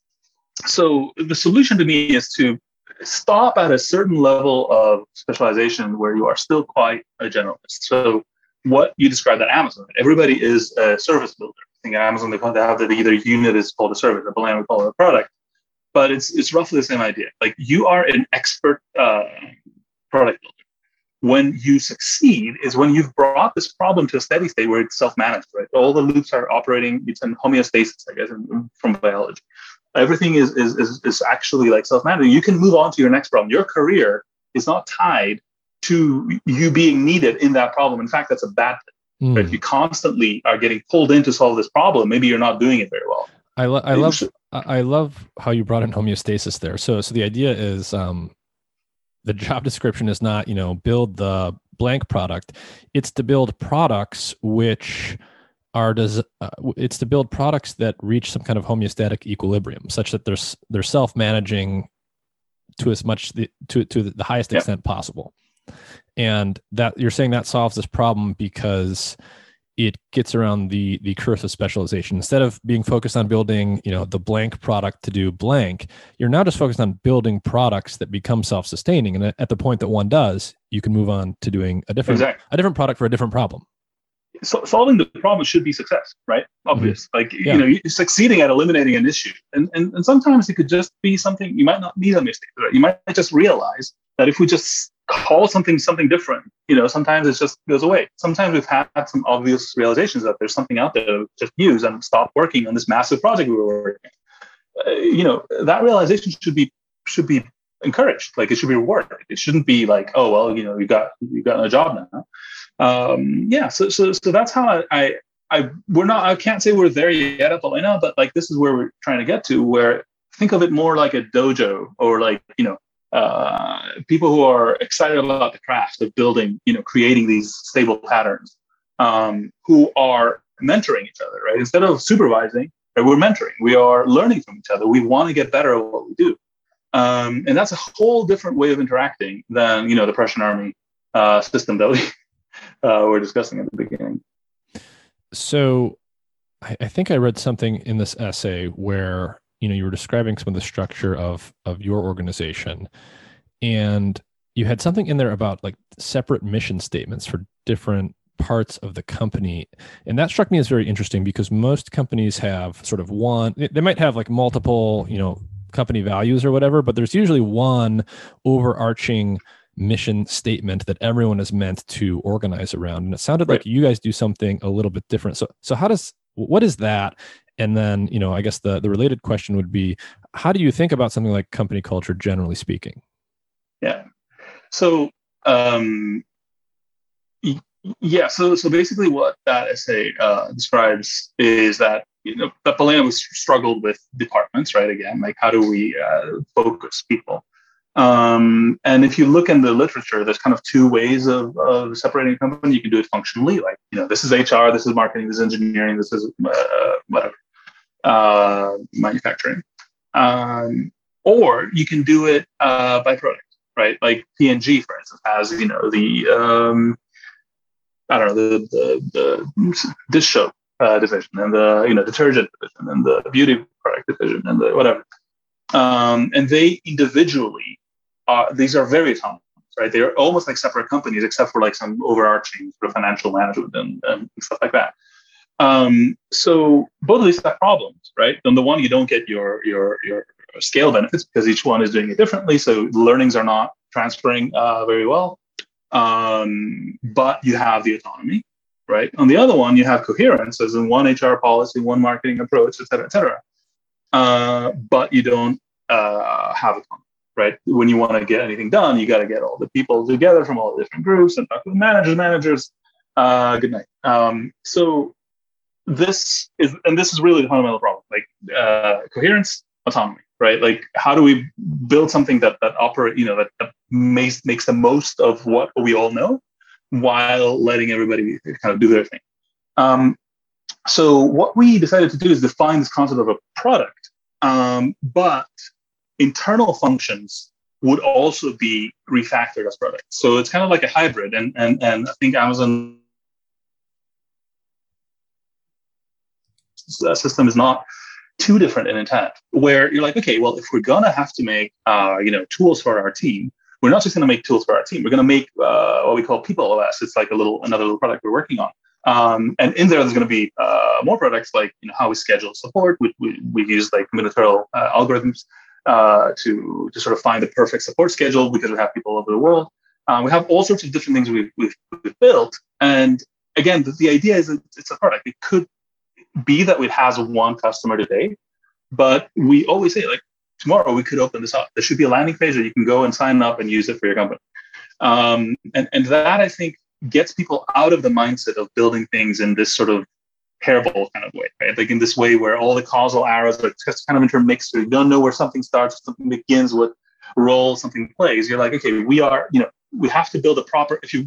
so the solution to me is to stop at a certain level of specialization where you are still quite a generalist. So what you described at Amazon, everybody is a service builder. I think at Amazon, they have that either unit is called a service, or Balena we call it a product. But it's it's roughly the same idea. Like you are an expert uh, product builder. When you succeed is when you've brought this problem to a steady state where it's self-managed, right? All the loops are operating. It's in homeostasis, I guess, in, from biology. Everything is, is is is actually like self-managing. You can move on to your next problem. Your career is not tied to you being needed in that problem. In fact, that's a bad thing. Mm. Right? If you constantly are getting pulled in to solve this problem, maybe you're not doing it very well. I, lo- I love I love how you brought in homeostasis there. So so the idea is um, the job description is not, you know, build the blank product. It's to build products which are does uh, it's to build products that reach some kind of homeostatic equilibrium, such that they're they're self-managing to as much the, to to the highest yeah. extent possible. And that you're saying that solves this problem because it gets around the the curse of specialization. Instead of being focused on building, you know, the blank product to do blank, you're now just focused on building products that become self-sustaining. And at the point that one does, you can move on to doing a different exactly. a different product for a different problem. So solving the problem should be success, right? Obvious. Mm-hmm. Like, yeah. you know, you're succeeding at eliminating an issue. And, and and sometimes it could just be something, you might not need a mistake, right? You might just realize that if we just call something something different, you know, sometimes it just goes away. Sometimes we've had some obvious realizations that there's something out there to just use and stop working on this massive project we were working on. Uh, you know, that realization should be should be encouraged. Like, it should be rewarded. It shouldn't be like, oh, well, you know, you got you got a job now. Um, yeah, so so so that's how I, I I we're not I can't say we're there yet at Balena, but like this is where we're trying to get to. Where think of it more like a dojo, or like, you know, uh, people who are excited about the craft of building, you know, creating these stable patterns, um, who are mentoring each other, right? Instead of supervising, right, we're mentoring. We are learning from each other. We want to get better at what we do, um, and that's a whole different way of interacting than, you know, the Prussian army uh, system that we. Uh, we're discussing at the beginning. So I, I think I read something in this essay where, you know, you were describing some of the structure of, of your organization, and you had something in there about like separate mission statements for different parts of the company. And that struck me as very interesting because most companies have sort of one, they might have like multiple, you know, company values or whatever, but there's usually one overarching mission statement that everyone is meant to organize around. And it sounded right. like you guys do something a little bit different. So, so how does, what is that? And then, you know, I guess the, the related question would be, how do you think about something like company culture, generally speaking? Yeah. So, um, yeah. So, so basically what that essay uh, describes is that, you know, that Balena was struggled with departments, right? Again, like how do we uh, focus people? Um, and if you look in the literature, there's kind of two ways of, of separating a company. You can do it functionally, like, you know, this is H R, this is marketing, this is engineering, this is uh, whatever, uh, manufacturing. Um, or you can do it uh, by product, right? Like P and G, for instance, has, you know, the, um, I don't know, the, the, the dish soap uh, division, and the, you know, detergent division, and the beauty product division, and the whatever. Um, and they individually, Uh, these are very autonomous, right? They're almost like separate companies, except for like some overarching sort of financial management and, and stuff like that. Um, so both of these have problems, right? On the one, you don't get your your your scale benefits because each one is doing it differently. So the learnings are not transferring uh, very well. Um, but you have the autonomy, right? On the other one, you have coherence, as in one H R policy, one marketing approach, et cetera, et cetera. Uh, but you don't uh, have autonomy. Right? When you want to get anything done, you got to get all the people together from all the different groups and talk to the managers, managers. Uh, good night. Um, so this is, and this is really the fundamental problem, like uh, coherence, autonomy, right? Like, how do we build something that, that operate, you know, that, that makes, makes the most of what we all know while letting everybody kind of do their thing. Um, so what we decided to do is define this concept of a product, um, but internal functions would also be refactored as products. So it's kind of like a hybrid. And and and I think Amazon system is not too different in intent, where you're like, okay, well, if we're gonna have to make uh, you know, tools for our team, we're not just gonna make tools for our team. We're gonna make uh, what we call People O S. It's like a little another little product we're working on. Um, and in there, there's going to be uh, more products, like, you know, how we schedule support. We we, we use like combinatorial uh, algorithms uh, to to sort of find the perfect support schedule because we have people all over the world. Uh, we have all sorts of different things we've we've, we've built. And again, the, the idea is that it's a product. It could be that it has one customer today, but we always say, like, tomorrow we could open this up. There should be a landing page that you can go and sign up and use it for your company. Um, and and that, I think, gets people out of the mindset of building things in this sort of parable kind of way, right? Like in this way where all the causal arrows are just kind of intermixed. So you don't know where something starts, something begins, what role something plays. You're like, okay, we are, you know, we have to build a proper, if you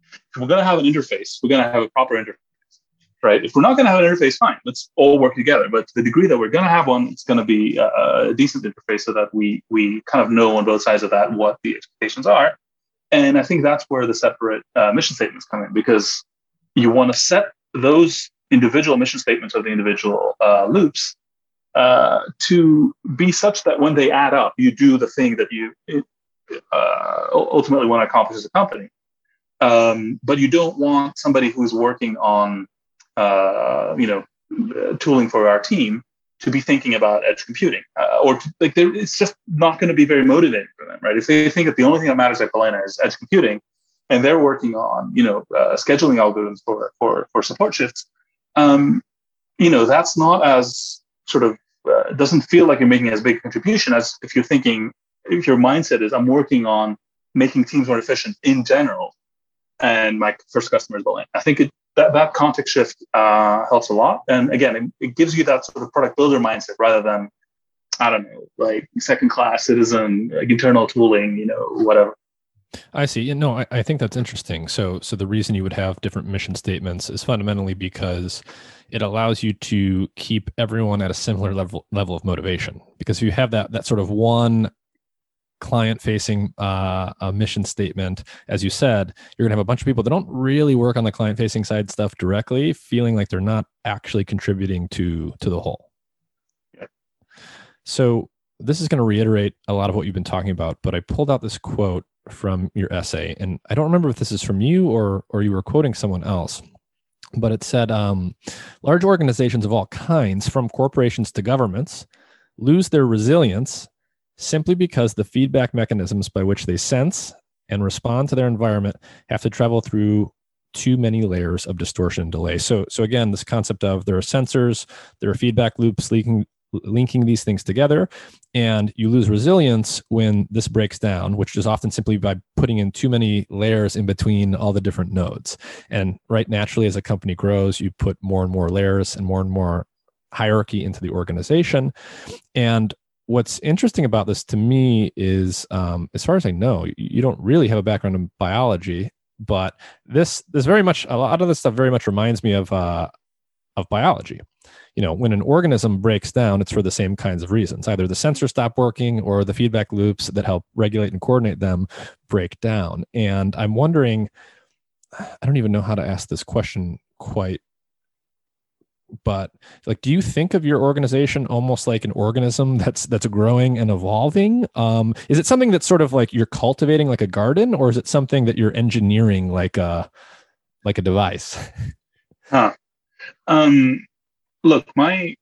If we're going to have an interface, we're going to have a proper interface, right? If we're not going to have an interface, fine, let's all work together. But to the degree that we're going to have one, it's going to be a, a decent interface so that we we kind of know on both sides of that what the expectations are. And I think that's where the separate uh, mission statements come in, because you want to set those individual mission statements of the individual uh, loops uh, to be such that when they add up, you do the thing that you uh, ultimately want to accomplish as a company. Um, but you don't want somebody who's working on, uh, you know, tooling for our team to be thinking about edge computing, uh, or to, like it's just not going to be very motivating for them, right? If they think that the only thing that matters at Balena is edge computing, and they're working on, you know, uh, scheduling algorithms for for for support shifts, um, you know, that's not as sort of uh, doesn't feel like you're making as big a contribution as if you're thinking, if your mindset is I'm working on making teams more efficient in general, and my first customer is Balena. I think it, that that context shift uh, helps a lot. And again, it, it gives you that sort of product builder mindset rather than, I don't know, like second class citizen, like internal tooling, you know, whatever. I see. You know, I, I think that's interesting. So, so the reason you would have different mission statements is fundamentally because it allows you to keep everyone at a similar level level of motivation. Because if you have that that sort of one client-facing uh, a mission statement, as you said, you're going to have a bunch of people that don't really work on the client-facing side stuff directly, feeling like they're not actually contributing to to the whole. Yeah. So this is going to reiterate a lot of what you've been talking about, but I pulled out this quote from your essay, and I don't remember if this is from you or or you were quoting someone else, but it said, um, large organizations of all kinds, from corporations to governments, lose their resilience simply because the feedback mechanisms by which they sense and respond to their environment have to travel through too many layers of distortion and delay. So, so again, this concept of there are sensors, there are feedback loops linking, linking these things together, and you lose resilience when this breaks down, which is often simply by putting in too many layers in between all the different nodes. And right, naturally, as a company grows, you put more and more layers and more and more hierarchy into the organization. And what's interesting about this to me is, um, as far as I know, you don't really have a background in biology, but this this very much, a lot of this stuff very much reminds me of uh, of biology. You know, when an organism breaks down, it's for the same kinds of reasons. Either the sensors stop working or the feedback loops that help regulate and coordinate them break down. And I'm wondering, I don't even know how to ask this question quite, but like, do you think of your organization almost like an organism that's that's growing and evolving? Um, is it something that's sort of like you're cultivating like a garden, or is it something that you're engineering like a like a device? Huh. Um, look, my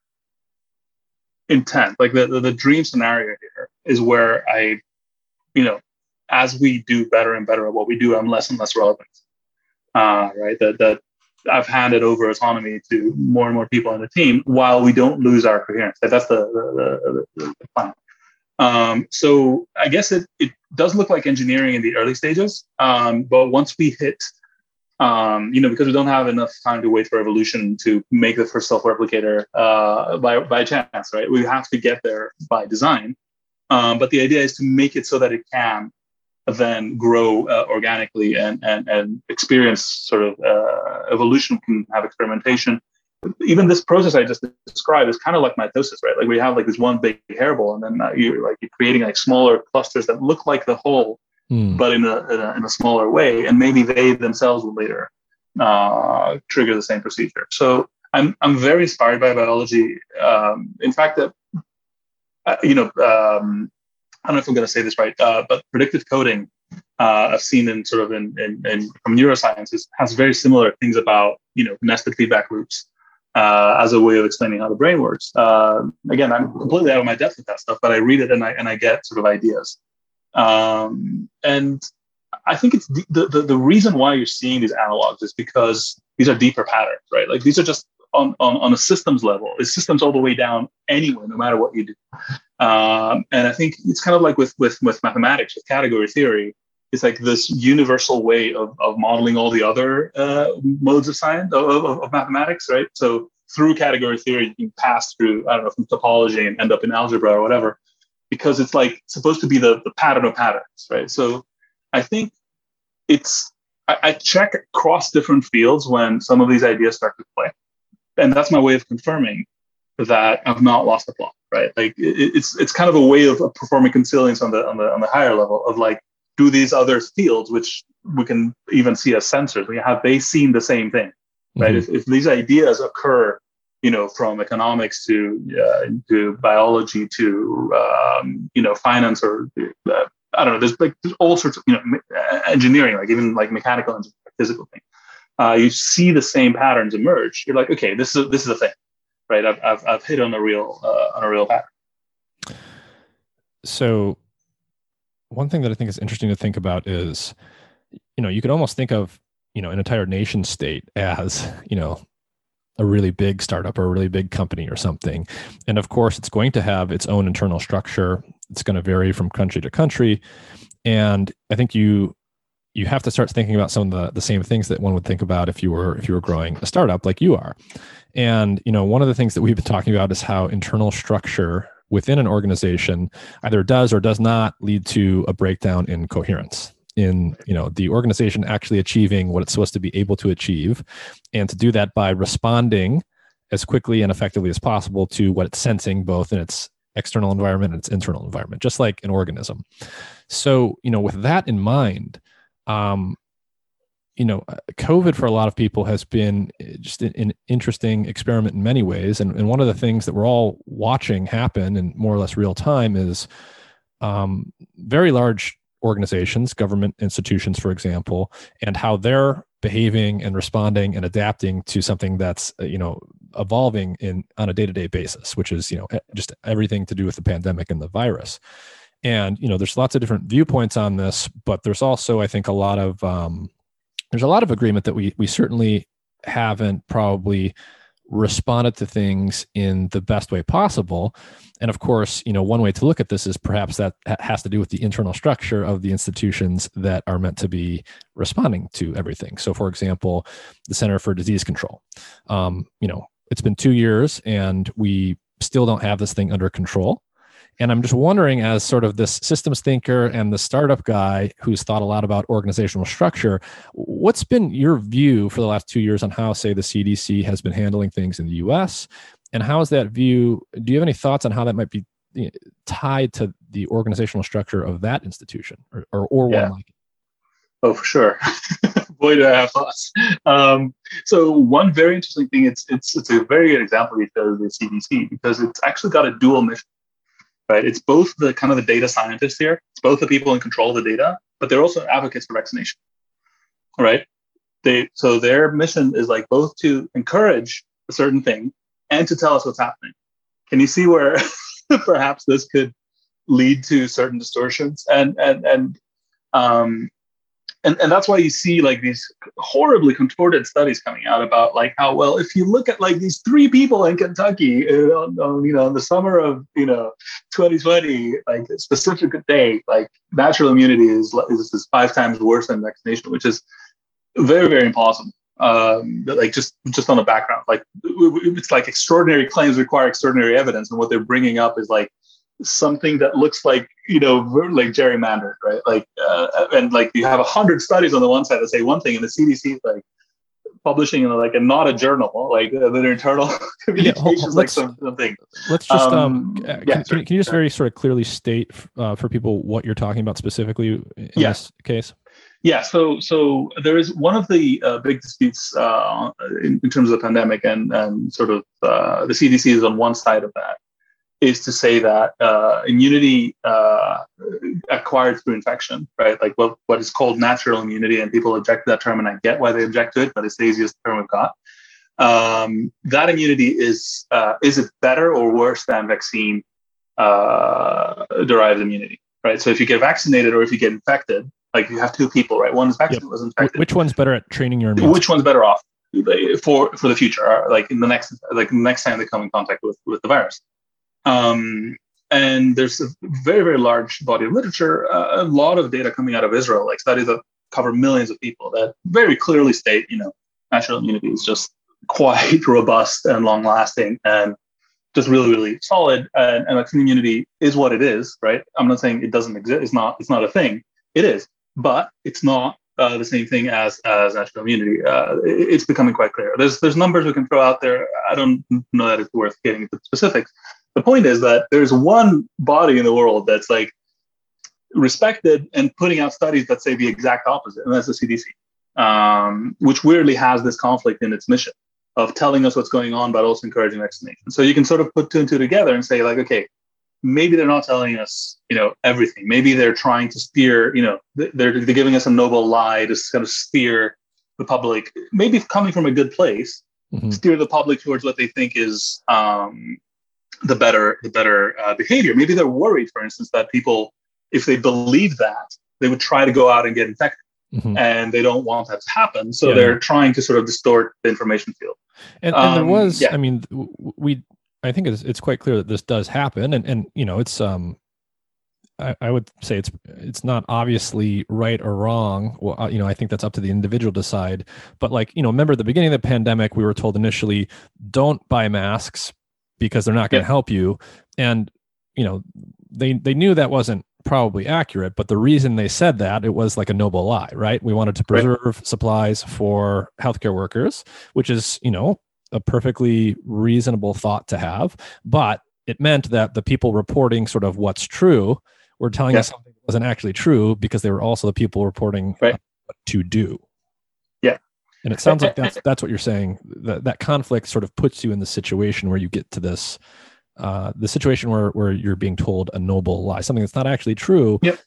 intent, like the, the the dream scenario here, is where I, you know, as we do better and better at what we do, I'm less and less relevant. Uh, right. That that. I've handed over autonomy to more and more people on the team while we don't lose our coherence. That's the, the, the, the plan. Um, so I guess it, it does look like engineering in the early stages. Um, but once we hit, um, you know, because we don't have enough time to wait for evolution to make the first self-replicator uh, by, by chance, right? We have to get there by design. Um, but the idea is to make it so that it can then grow uh, organically and, and, and experience sort of uh, evolution, can have experimentation. Even this process I just described is kind of like mitosis, right? Like we have like this one big hairball, and then uh, you're like you're creating like smaller clusters that look like the whole, mm. but in a, in a in a smaller way, and maybe they themselves will later uh, trigger the same procedure. So I'm I'm very inspired by biology. Um, in fact, that uh, you know. Um, I don't know if I'm going to say this right, uh, but predictive coding uh, I've seen in sort of in, in, in from neurosciences has very similar things about, you know, nested feedback loops uh, as a way of explaining how the brain works. Uh, again, I'm completely out of my depth with that stuff, but I read it and I and I get sort of ideas. Um, and I think it's the, the the reason why you're seeing these analogs is because these are deeper patterns, right? Like these are just on on, on a systems level. It's systems all the way down anyway, no matter what you do. Um, and I think it's kind of like with, with, with mathematics, with category theory, it's like this universal way of, of modeling all the other uh, modes of science, of, of, of mathematics, right? So through category theory, you can pass through, I don't know, from topology and end up in algebra or whatever, because it's like supposed to be the, the pattern of patterns, right? So I think it's I, I check across different fields when some of these ideas start to play. And that's my way of confirming that I've not lost the plot, right? Like it, it's it's kind of a way of performing consilience on the on the on the higher level of like, do these other fields, which we can even see as sensors, we have they seen the same thing, right? Mm-hmm. If if these ideas occur, you know, from economics to uh, to biology to um, you know, finance or uh, I don't know, there's like there's all sorts of, you know, engineering, like even like mechanical engineering, physical things. Uh, you see the same patterns emerge. You're like, okay, this is a, this is a thing, right? I've I've, I've hit on a real uh, on a real pattern. So, one thing that I think is interesting to think about is, you know, you could almost think of, you know, an entire nation state as, you know, a really big startup or a really big company or something, and of course, it's going to have its own internal structure. It's going to vary from country to country, and I think you. you have to start thinking about some of the, the same things that one would think about if you were if you were growing a startup like you are. And you know, one of the things that we've been talking about is how internal structure within an organization either does or does not lead to a breakdown in coherence, in, you know, the organization actually achieving what it's supposed to be able to achieve, and to do that by responding as quickly and effectively as possible to what it's sensing, both in its external environment and its internal environment, just like an organism. So, you know, with that in mind, Um, you know, COVID for a lot of people has been just an, an interesting experiment in many ways. And, and one of the things that we're all watching happen in more or less real time is um, very large organizations, government institutions, for example, and how they're behaving and responding and adapting to something that's, you know, evolving in on a day-to-day basis, which is, you know, just everything to do with the pandemic and the virus. And, you know, there's lots of different viewpoints on this, but there's also, I think, a lot of, um, there's a lot of agreement that we we certainly haven't probably responded to things in the best way possible. And of course, you know, one way to look at this is perhaps that has to do with the internal structure of the institutions that are meant to be responding to everything. So, for example, the Center for Disease Control, um, you know, it's been two years and we still don't have this thing under control. And I'm just wondering, as sort of this systems thinker and the startup guy who's thought a lot about organizational structure, what's been your view for the last two years on how, say, the C D C has been handling things in the U S? And how is that view? Do you have any thoughts on how that might be, you know, tied to the organizational structure of that institution, or or, or yeah. one like it? Oh, for sure. Boy, do I have thoughts. Um, so one very interesting thing, it's it's it's a very good example you showed of the C D C, because it's actually got a dual mission. Right, it's both the kind of the data scientists here, it's both the people in control of the data, but they're also advocates for vaccination. Right, they so their mission is like both to encourage a certain thing and to tell us what's happening. Can you see where perhaps this could lead to certain distortions? And and and um, and and that's why you see like these horribly contorted studies coming out about like how, well, if you look at like these three people in Kentucky, uh, on, on, you know, in the summer of, you know, twenty twenty, like a specific day, like natural immunity is, is is five times worse than vaccination, which is very, very impossible. Um, but like just just on the background, like it's like extraordinary claims require extraordinary evidence, and what they're bringing up is like something that looks like, you know, like gerrymandered, right? Like, uh, and like you have a hundred studies on the one side that say one thing, and the C D C is like publishing in like a not a journal, like uh, their internal communications, yeah, like some, something. Let's just um, um yeah, can, can, can you just very sort of clearly state uh, for people what you're talking about specifically in yeah. this case? Yeah, so so there is one of the uh, big disputes uh, in, in terms of the pandemic, and and sort of uh, the C D C is on one side of that, is to say that uh, immunity uh, acquired through infection, right? Like what, what is called natural immunity, and people object to that term, and I get why they object to it, but it's the easiest term we've got. Um, that immunity is uh, is it better or worse than vaccine uh, derived immunity, right? So if you get vaccinated or if you get infected, like you have two people, right? One is vaccinated, yep. was infected. Which one's better at training your immune? Which one's better off for for the future, like in the next like the next time they come in contact with with the virus? Um, and there's a very, very large body of literature, uh, a lot of data coming out of Israel, like studies that cover millions of people, that very clearly state, you know, natural immunity is just quite robust and long lasting and just really, really solid. And, and vaccine immunity is what it is, right? I'm not saying it doesn't exist. It's not, it's not a thing. It is, but it's not uh, the same thing as as national immunity. Uh, it, it's becoming quite clear. There's there's numbers we can throw out there. I don't know that it's worth getting into specifics. The point is that there's one body in the world that's like respected and putting out studies that say the exact opposite, and that's the C D C, um, which weirdly has this conflict in its mission of telling us what's going on, but also encouraging vaccination. So you can sort of put two and two together and say, like, okay, maybe they're not telling us, you know, everything. Maybe they're trying to steer, you know, they're, they're giving us a noble lie to kind of steer the public, maybe coming from a good place, mm-hmm. steer the public towards what they think is um, the better, the better uh, behavior. Maybe they're worried, for instance, that people, if they believe that, they would try to go out and get infected. Mm-hmm. And they don't want that to happen. So yeah. they're trying to sort of distort the information field. And, and um, there was, yeah. I mean, we, I think it's it's quite clear that this does happen. And, and you know, it's, um, I, I would say it's, it's not obviously right or wrong. Well, you know, I think that's up to the individual to decide. But like, you know, remember at the beginning of the pandemic, we were told initially, don't buy masks because they're not going to yeah. help you. And, you know, they, they knew that wasn't probably accurate, but the reason they said that, it was like a noble lie, right? We wanted to preserve right. supplies for healthcare workers, which is, you know, a perfectly reasonable thought to have, but it meant that the people reporting sort of what's true were telling yeah. us something that wasn't actually true because they were also the people reporting right. uh, what to do. Yeah. And it sounds like that's, that's what you're saying. That, that conflict sort of puts you in the situation where you get to this Uh, the situation where, where you're being told a noble lie, something that's not actually true. Yep.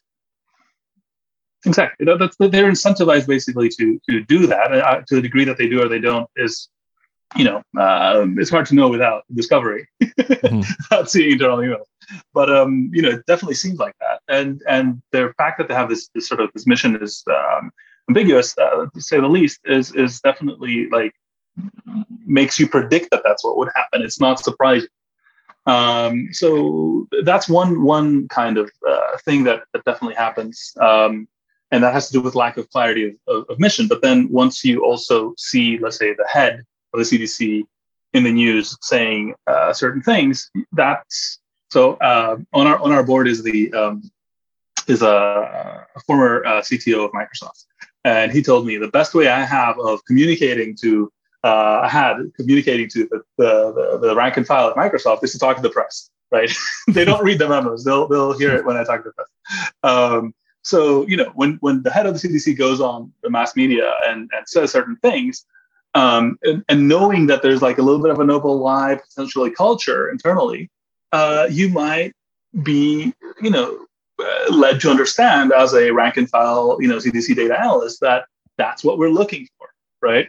Exactly. That's, they're incentivized basically to to do that. Uh, to the degree that they do or they don't is, you know, uh, it's hard to know without discovery, mm-hmm. without seeing internal emails. But um, you know, it definitely seems like that. And and the fact that they have this, this sort of this mission is um, ambiguous, uh, to say the least, is is definitely like makes you predict that that's what would happen. It's not surprising. Um, so that's one one kind of uh, thing that, that definitely happens, um, and that has to do with lack of clarity of, of, of mission. But then once you also see, let's say, the head of the C D C in the news saying uh, certain things, that's so uh, on our on our board is the um, is a, a former uh, C T O of Microsoft, and he told me the best way I have of communicating to Uh, I had communicating to the, the, the rank and file at Microsoft is to talk to the press, right? They don't read the memos. They'll they'll hear it when I talk to the press. Um, so, you know, when, when the head of the C D C goes on the mass media and, and says certain things, um, and, and knowing that there's like a little bit of a noble lie, potentially culture internally, uh, you might be, you know, uh, led to understand as a rank and file, you know, C D C data analyst that that's what we're looking for, right?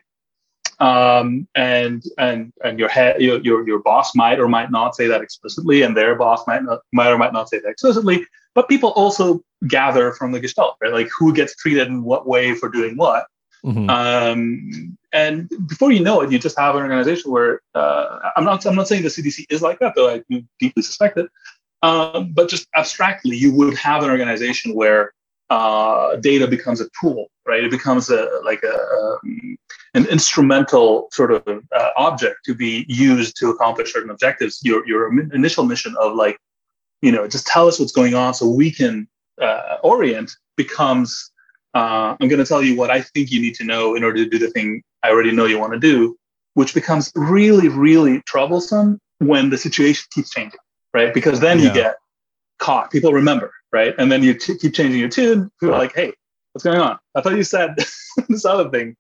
Um, and and and your head, your, your your boss might or might not say that explicitly, and their boss might not might or might not say that explicitly. But people also gather from the Gestalt, right? Like who gets treated in what way for doing what. Mm-hmm. Um, and before you know it, you just have an organization where uh, I'm not I'm not saying the C D C is like that, though I do deeply suspect it. Um, but just abstractly, you would have an organization where uh, data becomes a tool, right? It becomes a like a um, an instrumental sort of uh, object to be used to accomplish certain objectives. Your your initial mission of like, you know, just tell us what's going on so we can uh, orient becomes, uh, I'm going to tell you what I think you need to know in order to do the thing I already know you want to do, which becomes really, really troublesome when the situation keeps changing, right? Because then yeah. you get caught. People remember, right? And then you t- keep changing your tune. People are like, hey, what's going on? I thought you said this other thing.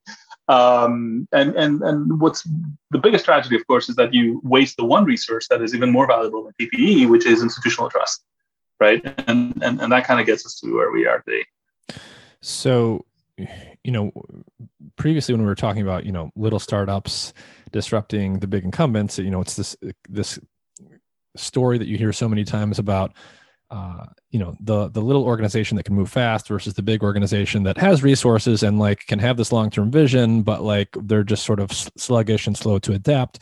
Um, and, and, and what's the biggest tragedy, of course, is that you waste the one resource that is even more valuable than P P E, which is institutional trust, right? And, and, and that kind of gets us to where we are today. So, you know, previously when we were talking about, you know, little startups disrupting the big incumbents, you know, it's this, this story that you hear so many times about, Uh, you know, the the little organization that can move fast versus the big organization that has resources and like can have this long-term vision, but like they're just sort of sluggish and slow to adapt.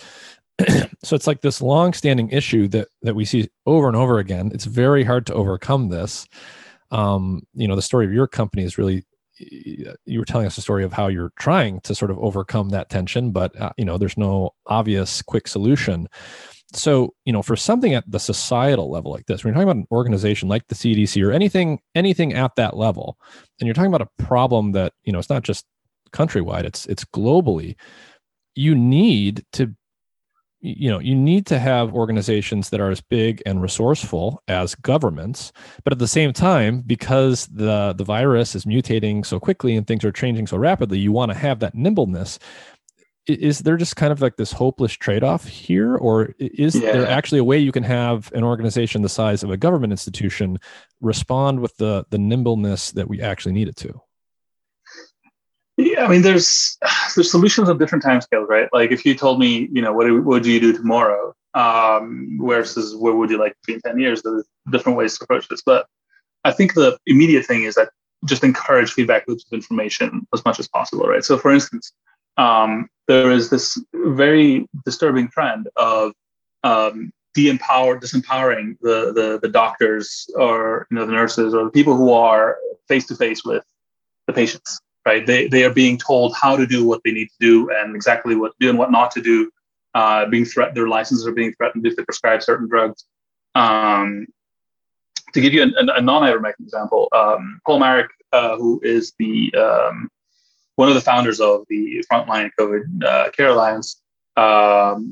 So it's like this long-standing issue that that we see over and over again. It's very hard to overcome this. Um, you know, the story of your company is really, you were telling us a story of how you're trying to sort of overcome that tension, but uh, you know, there's no obvious quick solution. So, you know, for something at the societal level like this, when you're talking about an organization like the C D C or anything, anything at that level, and you're talking about a problem that, you know, it's not just countrywide, it's it's globally, you need to, you know, you need to have organizations that are as big and resourceful as governments. But at the same time, because the the virus is mutating so quickly and things are changing so rapidly, you want to have that nimbleness. Is there just kind of like this hopeless trade-off here, or is yeah. there actually a way you can have an organization the size of a government institution respond with the the nimbleness that we actually need it to? Yeah, I mean, there's there's solutions of different timescales, right? Like if you told me, you know, what, what would you do tomorrow um, versus what would you like to be in ten years, there's different ways to approach this. But I think the immediate thing is that just encourage feedback loops of information as much as possible, right? So for instance, um, there is this very disturbing trend of um, de-empower, disempowering the, the the doctors or, you know, the nurses or the people who are face-to-face with the patients. Right, they they are being told how to do what they need to do and exactly what to do and what not to do. Uh, being threatened, their licenses are being threatened if they prescribe certain drugs. Um, to give you a, a non-ivermectin example, um, Paul Marik, uh, who is the um, one of the founders of the Frontline COVID uh, Care Alliance, um,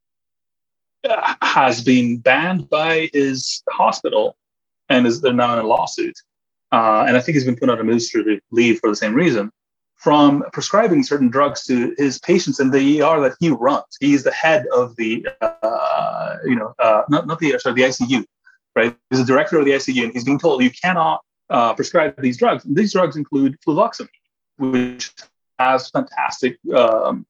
has been banned by his hospital and is they're now in a lawsuit. Uh, and I think he's been put on administrative leave for the same reason, from prescribing certain drugs to his patients in the E R that he runs. He's the head of the, uh, you know, uh, not, not the, sorry, the I C U, right? He's the director of the I C U, and he's being told you cannot uh, prescribe these drugs. And these drugs include fluvoxamine, which has fantastic um,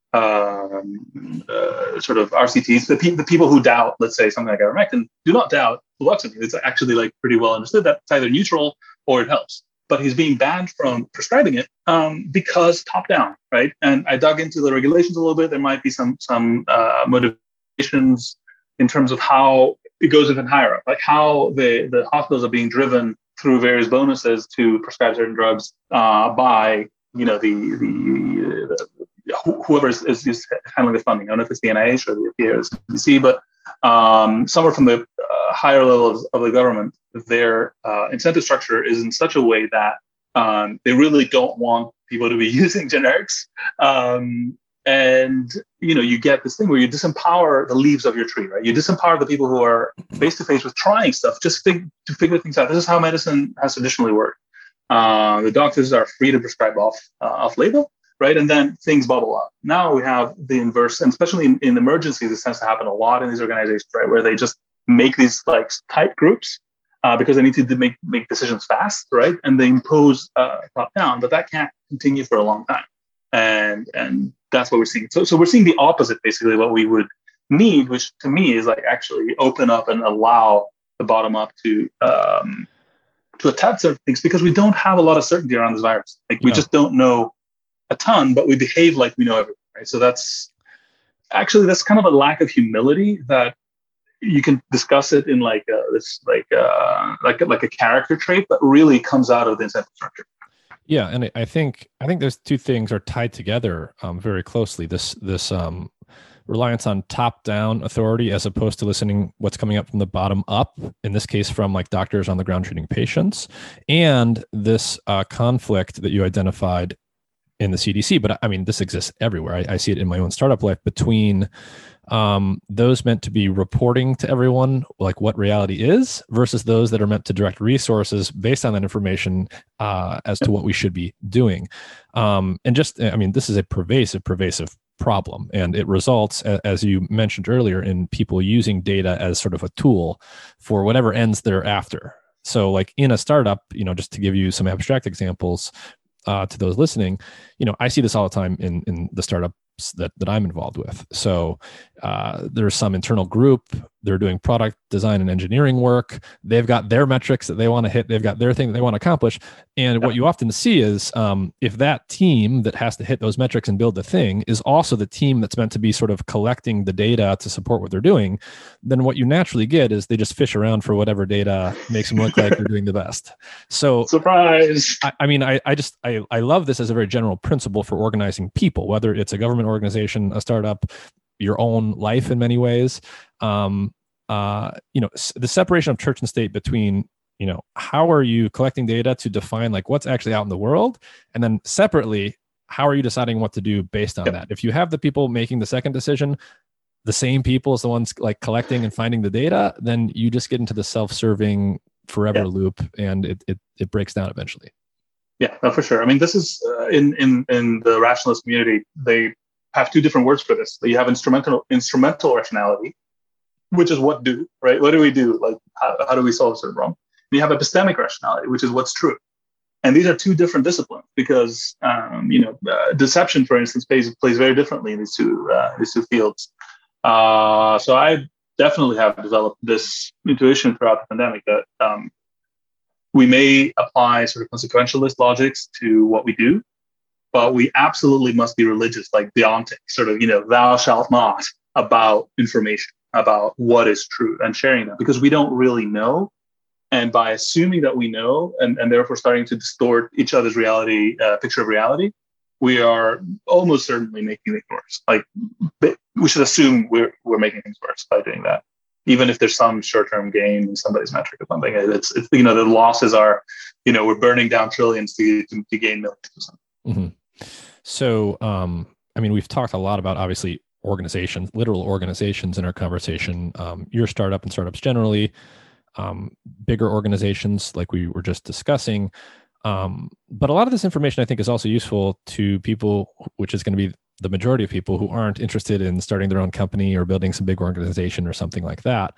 um, uh, sort of R C Ts. The, pe- the people who doubt, let's say, something like ivermectin, do not doubt fluvoxamine. It's actually like pretty well understood that it's either neutral or it helps. But he's being banned from prescribing it um, because top down, right? And I dug into the regulations a little bit. There might be some some uh, motivations in terms of how it goes even higher up, like how the, the hospitals are being driven through various bonuses to prescribe certain drugs uh, by, you know, the the, the whoever is, is, is handling the funding. I don't know if it's the N I H or the F D A or the C D C, but um, somewhere from the uh, higher levels of the government, their uh, incentive structure is in such a way that um, they really don't want people to be using generics. Um, and, you know, you get this thing where you disempower the leaves of your tree, right? You disempower the people who are face to face with trying stuff, just fig- to figure things out. This is how medicine has traditionally worked. Uh, the doctors are free to prescribe off uh, off label, right? And then things bubble up. Now we have the inverse, and especially in, in emergencies, this tends to happen a lot in these organizations, right? Where they just make these like tight groups uh, because they need to make, make decisions fast, right? And they impose uh, top down, but that can't continue for a long time. And and that's what we're seeing. So so we're seeing the opposite, basically, what we would need, which to me is like actually open up and allow the bottom up to um, to attack certain things, because we don't have a lot of certainty around this virus. Like we yeah. just don't know a ton, but we behave like we know everything, right? So that's actually, that's kind of a lack of humility that you can discuss it in like a, this, like uh like, like a character trait, but really comes out of the incentive structure. Yeah. And I think, I think those two things are tied together um, very closely. This, this um, reliance on top-down authority as opposed to listening what's coming up from the bottom up, in this case from like doctors on the ground treating patients, and this uh, conflict that you identified in the C D C. But I mean, this exists everywhere. I, I see it in my own startup life, between um, those meant to be reporting to everyone like what reality is versus those that are meant to direct resources based on that information uh, as to what we should be doing. Um, and just, I mean, this is a pervasive, pervasive problem. And it results, as you mentioned earlier, in people using data as sort of a tool for whatever ends they're after. So like in a startup, you know, just to give you some abstract examples, Uh, to those listening, you know, I see this all the time in in the startups that that I'm involved with. So uh, there's some internal group, they're doing product design and engineering work. They've got their metrics that they want to hit. They've got their thing that they want to accomplish. And what you often see is um, if that team that has to hit those metrics and build the thing is also the team that's meant to be sort of collecting the data to support what they're doing, then what you naturally get is they just fish around for whatever data makes them look like they're doing the best. So surprise. I, I mean, I, I just, I, I love this as a very general principle for organizing people, whether it's a government organization, a startup, your own life in many ways. Um, uh, you know, the separation of church and state between, you know, how are you collecting data to define like what's actually out in the world, and then separately, how are you deciding what to do based on yep. that? If you have the people making the second decision, the same people as the ones like collecting and finding the data, then you just get into the self-serving forever yeah. loop, and it, it it breaks down eventually. Yeah, no, for sure. I mean, this is uh, in in in the rationalist community, they have two different words for this. You have instrumental instrumental rationality, which is what do, right? What do we do? Like, how, how do we solve a certain problem? And you have epistemic rationality, which is what's true. And these are two different disciplines because, um, you know, uh, deception, for instance, plays plays very differently in these two uh, these two fields. Uh, so I definitely have developed this intuition throughout the pandemic that um, we may apply sort of consequentialist logics to what we do, but we absolutely must be religious, like deontic, sort of, you know, thou shalt not, about information, about what is true and sharing that, because we don't really know. And by assuming that we know, and, and therefore starting to distort each other's reality, uh, picture of reality, we are almost certainly making things worse. Like, we should assume we're we're making things worse by doing that, even if there's some short-term gain in somebody's metric or something. It's, it's you know, the losses are, you know, we're burning down trillions to to, to gain millions or something. Mm-hmm. So, um, I mean, we've talked a lot about obviously organizations, literal organizations in our conversation. Um, your startup and startups generally. Um, bigger organizations like we were just discussing. Um, but a lot of this information I think is also useful to people, which is going to be the majority of people who aren't interested in starting their own company or building some big organization or something like that.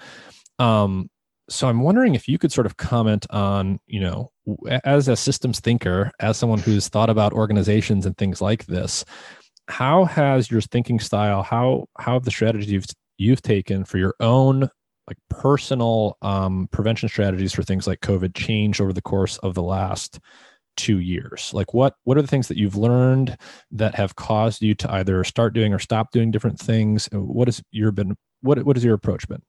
Um, so I'm wondering if you could sort of comment on, you know, as a systems thinker, as someone who's thought about organizations and things like this, how has your thinking style, how, how have the strategies you've, you've taken for your own like personal um, prevention strategies for things like COVID changed over the course of the last two years? Like what, what are the things that you've learned that have caused you to either start doing or stop doing different things? What has your been, what, what has your approach been?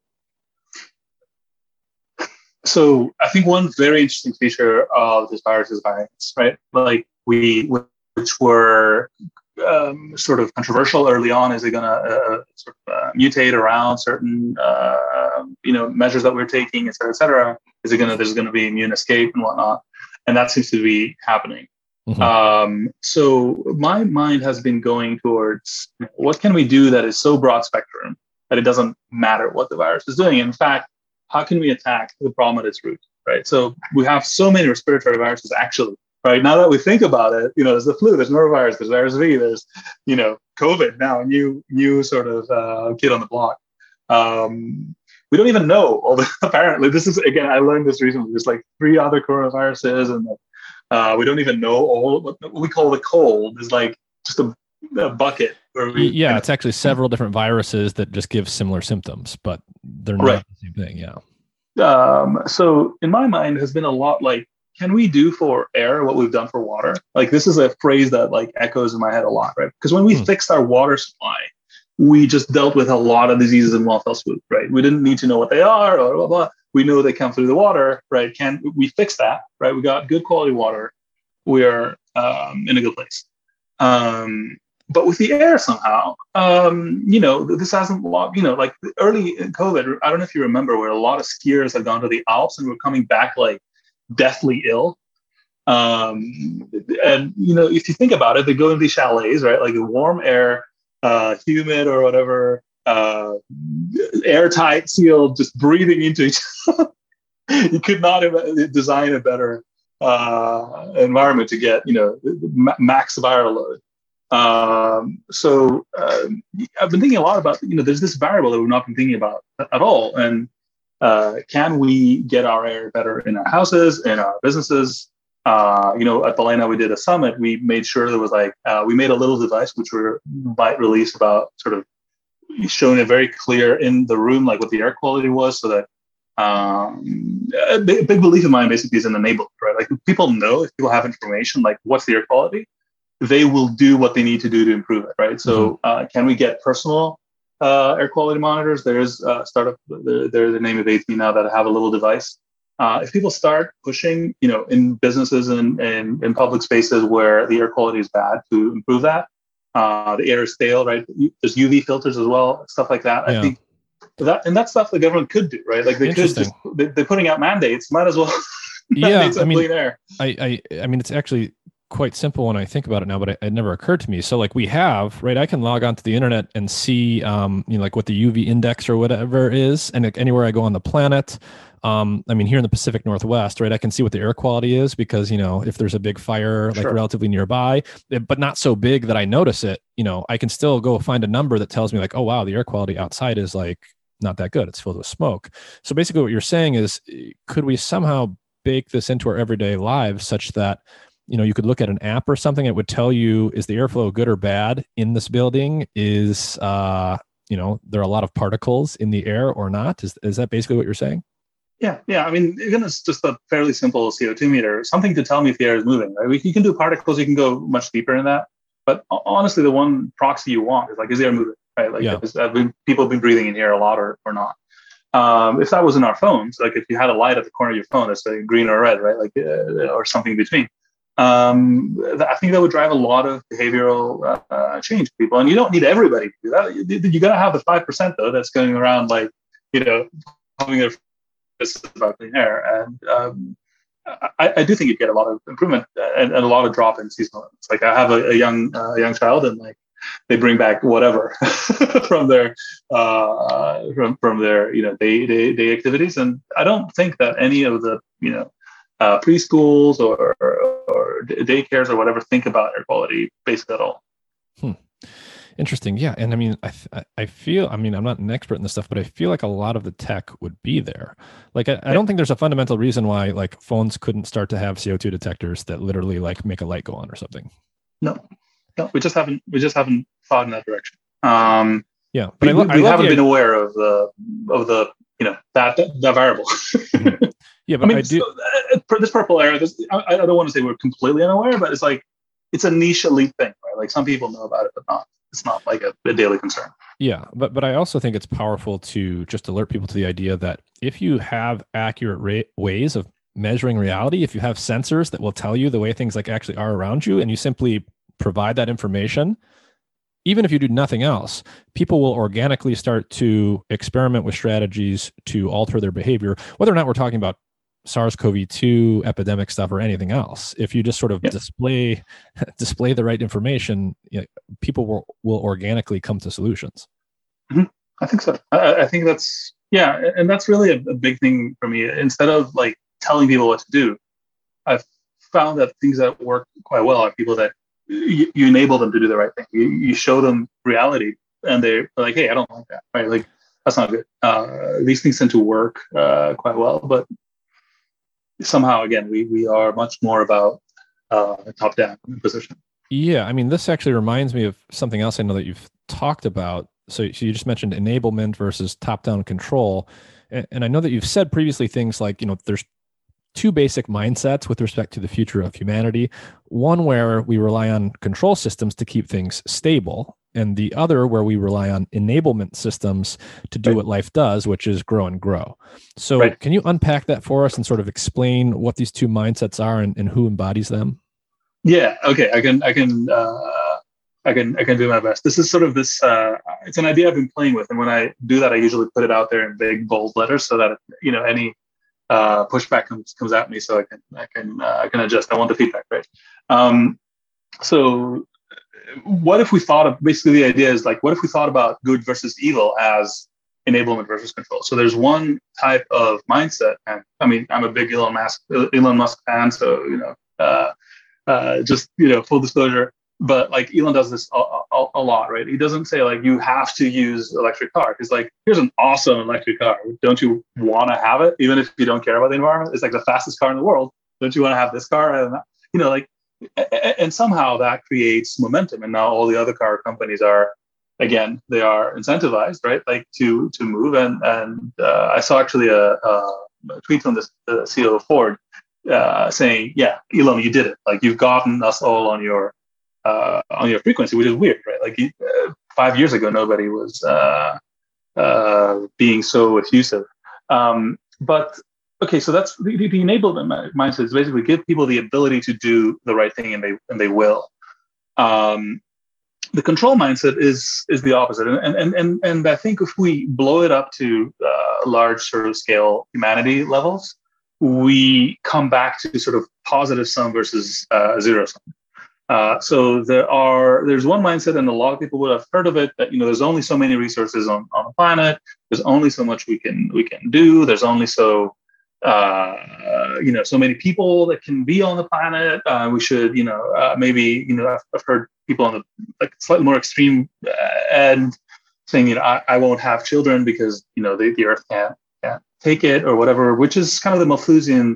So I think one very interesting feature of this virus is variants, right? Like we, which were Um, sort of controversial early on. Is it going to uh, sort of uh, mutate around certain, uh, you know, measures that we're taking, et cetera, et cetera? Is it going to, there's going to be immune escape and whatnot? And that seems to be happening. Mm-hmm. Um, so my mind has been going towards what can we do that is so broad spectrum that it doesn't matter what the virus is doing. In fact, how can we attack the problem at its root, right? So we have so many respiratory viruses actually. Right now that we think about it, you know, there's the flu, there's norovirus, there's R S V, there's, you know, COVID now, a new, new sort of uh, kid on the block. Um, we don't even know all the, apparently, this is, again, I learned this recently. There's like three other coronaviruses, and uh, we don't even know all what we call the cold is like just a, a bucket. Where we, yeah, you know, it's actually several different viruses that just give similar symptoms, but they're not right. the same thing. Yeah. Um, so in my mind has been a lot like, can we do for air what we've done for water? Like, this is a phrase that like echoes in my head a lot, right? Because when we hmm. fixed our water supply, we just dealt with a lot of diseases in one fell swoop, right? We didn't need to know what they are or blah, blah, blah. We know they come through the water, right? Can we fix that, right? We got good quality water. We are um, in a good place. Um, but with the air somehow, um, you know, this hasn't, you know, like early in COVID, I don't know if you remember where a lot of skiers had gone to the Alps and were coming back like deathly ill. Um, and, you know, if you think about it, they go into these chalets, right? Like the warm air, uh, humid or whatever, uh, airtight, sealed, just breathing into each other. You could not have designed a better uh, environment to get, you know, ma- max viral load. Um, so uh, I've been thinking a lot about, you know, there's this variable that we've not been thinking about at all. And Uh, can we get our air better in our houses, in our businesses? Uh, you know, at Balena, we did a summit. We made sure there was like, uh, we made a little device, which we might release about sort of showing it very clear in the room, like what the air quality was, so that um, a big, big belief of mine basically is an enabler, right? Like if people know, if people have information, like what's the air quality, they will do what they need to do to improve it, right? So mm-hmm. uh, can we get personal Uh, air quality monitors? There's a startup, they're, they're the name of A T now, that have a little device. Uh, if people start pushing, you know, in businesses and, and in public spaces where the air quality is bad to improve that, Uh, the air is stale, right? There's U V filters as well, stuff like that. Yeah. I think that, and that's stuff the government could do, right? Like they could just, they, they're putting out mandates, might as well mandates yeah, I on mean, clean air. I, I, I mean, it's actually quite simple when I think about it now, but it, it never occurred to me. So like we have, right, I can log onto the internet and see, um, you know, like what the U V index or whatever is. And like anywhere I go on the planet, um, I mean, here in the Pacific Northwest, right, I can see what the air quality is because, you know, if there's a big fire, like Sure. relatively nearby, but not so big that I notice it, you know, I can still go find a number that tells me like, oh, wow, the air quality outside is like not that good. It's filled with smoke. So basically what you're saying is, could we somehow bake this into our everyday lives such that, you know, you could look at an app or something that would tell you, is the airflow good or bad in this building? Is, uh, you know, there are a lot of particles in the air or not? Is, is that basically what you're saying? Yeah, yeah. I mean, even it's just a fairly simple C O two meter, something to tell me if the air is moving, right? You can do particles, you can go much deeper in that. But honestly, the one proxy you want is like, is the air moving, right? Like, yeah. is, have been, people have been breathing in here a lot or, or not. Um, if that was in our phones, like if you had a light at the corner of your phone that's like green or red, right? Like, uh, or something between. Um, I think that would drive a lot of behavioral uh, change for people. And you don't need everybody to do that. You, you got to have the five percent though, that's going around like, you know, having their about clean air. And um, I, I do think you'd get a lot of improvement and, and a lot of drop in seasonal. It's like I have a, a young uh, young child and like they bring back whatever from their uh, from from their you know day, day day activities. And I don't think that any of the you know uh, preschools or, or or daycares or whatever think about air quality basically at all. Hmm. Interesting. Yeah. And I mean, I, th- I feel, I mean, I'm not an expert in this stuff, but I feel like a lot of the tech would be there. Like, I, I don't think there's a fundamental reason why like phones couldn't start to have C O two detectors that literally like make a light go on or something. No, no, we just haven't, we just haven't thought in that direction. Um, yeah. But we, I, lo- we I haven't the, been aware of the, of the, you know, that, that, that variable. Mm-hmm. Yeah. But I, mean, I do. So, uh, this purple area, this, I, I don't want to say we're completely unaware, but it's like, it's a niche elite thing, right? Like some people know about it, but not. It's not like a, a daily concern. Yeah, but but I also think it's powerful to just alert people to the idea that if you have accurate ra- ways of measuring reality, if you have sensors that will tell you the way things like actually are around you, and you simply provide that information, even if you do nothing else, people will organically start to experiment with strategies to alter their behavior, whether or not we're talking about SARS-C o V two epidemic stuff or anything else. If you just sort of yeah. display display the right information, you know, people will, will organically come to solutions. Mm-hmm. I think so. I, I think that's, yeah. And that's really a, a big thing for me. Instead of like telling people what to do, I've found that things that work quite well are people that you, you enable them to do the right thing. You, you show them reality and they're like, hey, I don't like that, right? Like, that's not good. Uh, these things tend to work uh, quite well, but somehow, again, we we are much more about uh, a top-down position. Yeah, I mean, this actually reminds me of something else I know that you've talked about. So, so you just mentioned enablement versus top-down control. And, and I know that you've said previously things like, you know, there's two basic mindsets with respect to the future of humanity. One where we rely on control systems to keep things stable, and the other where we rely on enablement systems to do right. what life does, which is grow and grow. So right. can you unpack that for us and sort of explain what these two mindsets are and, and who embodies them? Yeah, okay. I can, I can, uh, I can, I can do my best. This is sort of this, uh, it's an idea I've been playing with. And when I do that, I usually put it out there in big, bold letters so that, you know, any uh, pushback comes, comes at me so I can, I can, uh, I can adjust. I want the feedback, right? Um, so what if we thought of, basically the idea is like, what if we thought about good versus evil as enablement versus control? So there's one type of mindset, and I mean, I'm a big Elon Musk, Elon Musk fan, so, you know, uh, uh, just, you know, full disclosure, but like Elon does this a, a, a lot, right? He doesn't say like, you have to use electric car. He's like, here's an awesome electric car. Don't you want to have it? Even if you don't care about the environment, it's like the fastest car in the world. Don't you want to have this car? And, you know, like, and somehow that creates momentum. And now all the other car companies are, again, they are incentivized, right? Like to, to move. And, and uh, I saw actually a, a tweet from the uh, C E O of Ford uh, saying, yeah, Elon, you did it. Like you've gotten us all on your, uh, on your frequency, which is weird, right? Like uh, five years ago, nobody was uh, uh, being so effusive. Um, but Okay, so that's the, the enablement mindset is basically give people the ability to do the right thing, and they and they will. Um, The control mindset is is the opposite, and and and and I think if we blow it up to uh, large sort of scale humanity levels, we come back to sort of positive sum versus uh, zero sum. Uh, so there are there's one mindset, and a lot of people would have heard of it, that you know there's only so many resources on, on the planet. There's only so much we can we can do. There's only so uh, you know so many people that can be on the planet. Uh, we should you know uh, maybe you know I've, I've heard people on the like slightly more extreme uh, end saying you know I, I won't have children because you know the, the Earth can't can't take it or whatever, which is kind of the Malthusian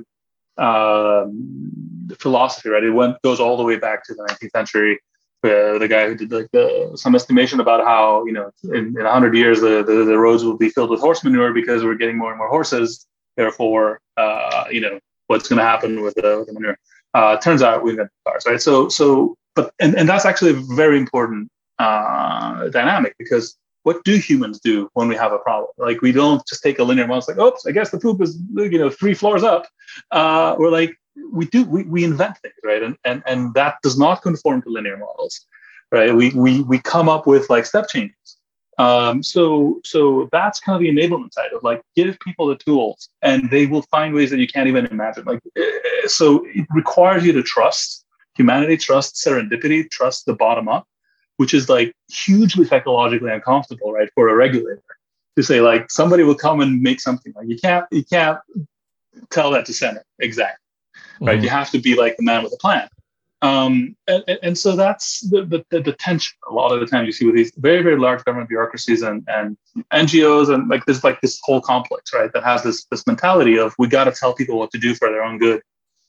um, philosophy, right? It went goes all the way back to the nineteenth century. Uh, the guy who did like the, some estimation about how you know in, in one hundred years the, the the roads will be filled with horse manure because we're getting more and more horses. Therefore, uh, you know what's going to happen with the, with the manure. Uh, turns out we invented cars, right? So so but and, and that's actually a very important uh, dynamic, because what do humans do when we have a problem? Like, we don't just take a linear model. It's like, oops, I guess the poop is, you know, three floors up. Uh, we're like, we do, we, we invent things, right? And, and, and that does not conform to linear models, right? We, we, we come up with like step changes. Um, so, so that's kind of the enablement side of like, give people the tools and they will find ways that you can't even imagine. Like, so it requires you to trust humanity, trust serendipity, trust the bottom up, which is like hugely psychologically uncomfortable, right, for a regulator to say like somebody will come and make something. Like you can't you can't tell that to Senate exactly, right? Mm-hmm. You have to be like the man with a plan, um, and, and so that's the, the the tension. A lot of the times you see with these very very large government bureaucracies and and N G Os, and like there's like this whole complex, right, that has this this mentality of we got to tell people what to do for their own good,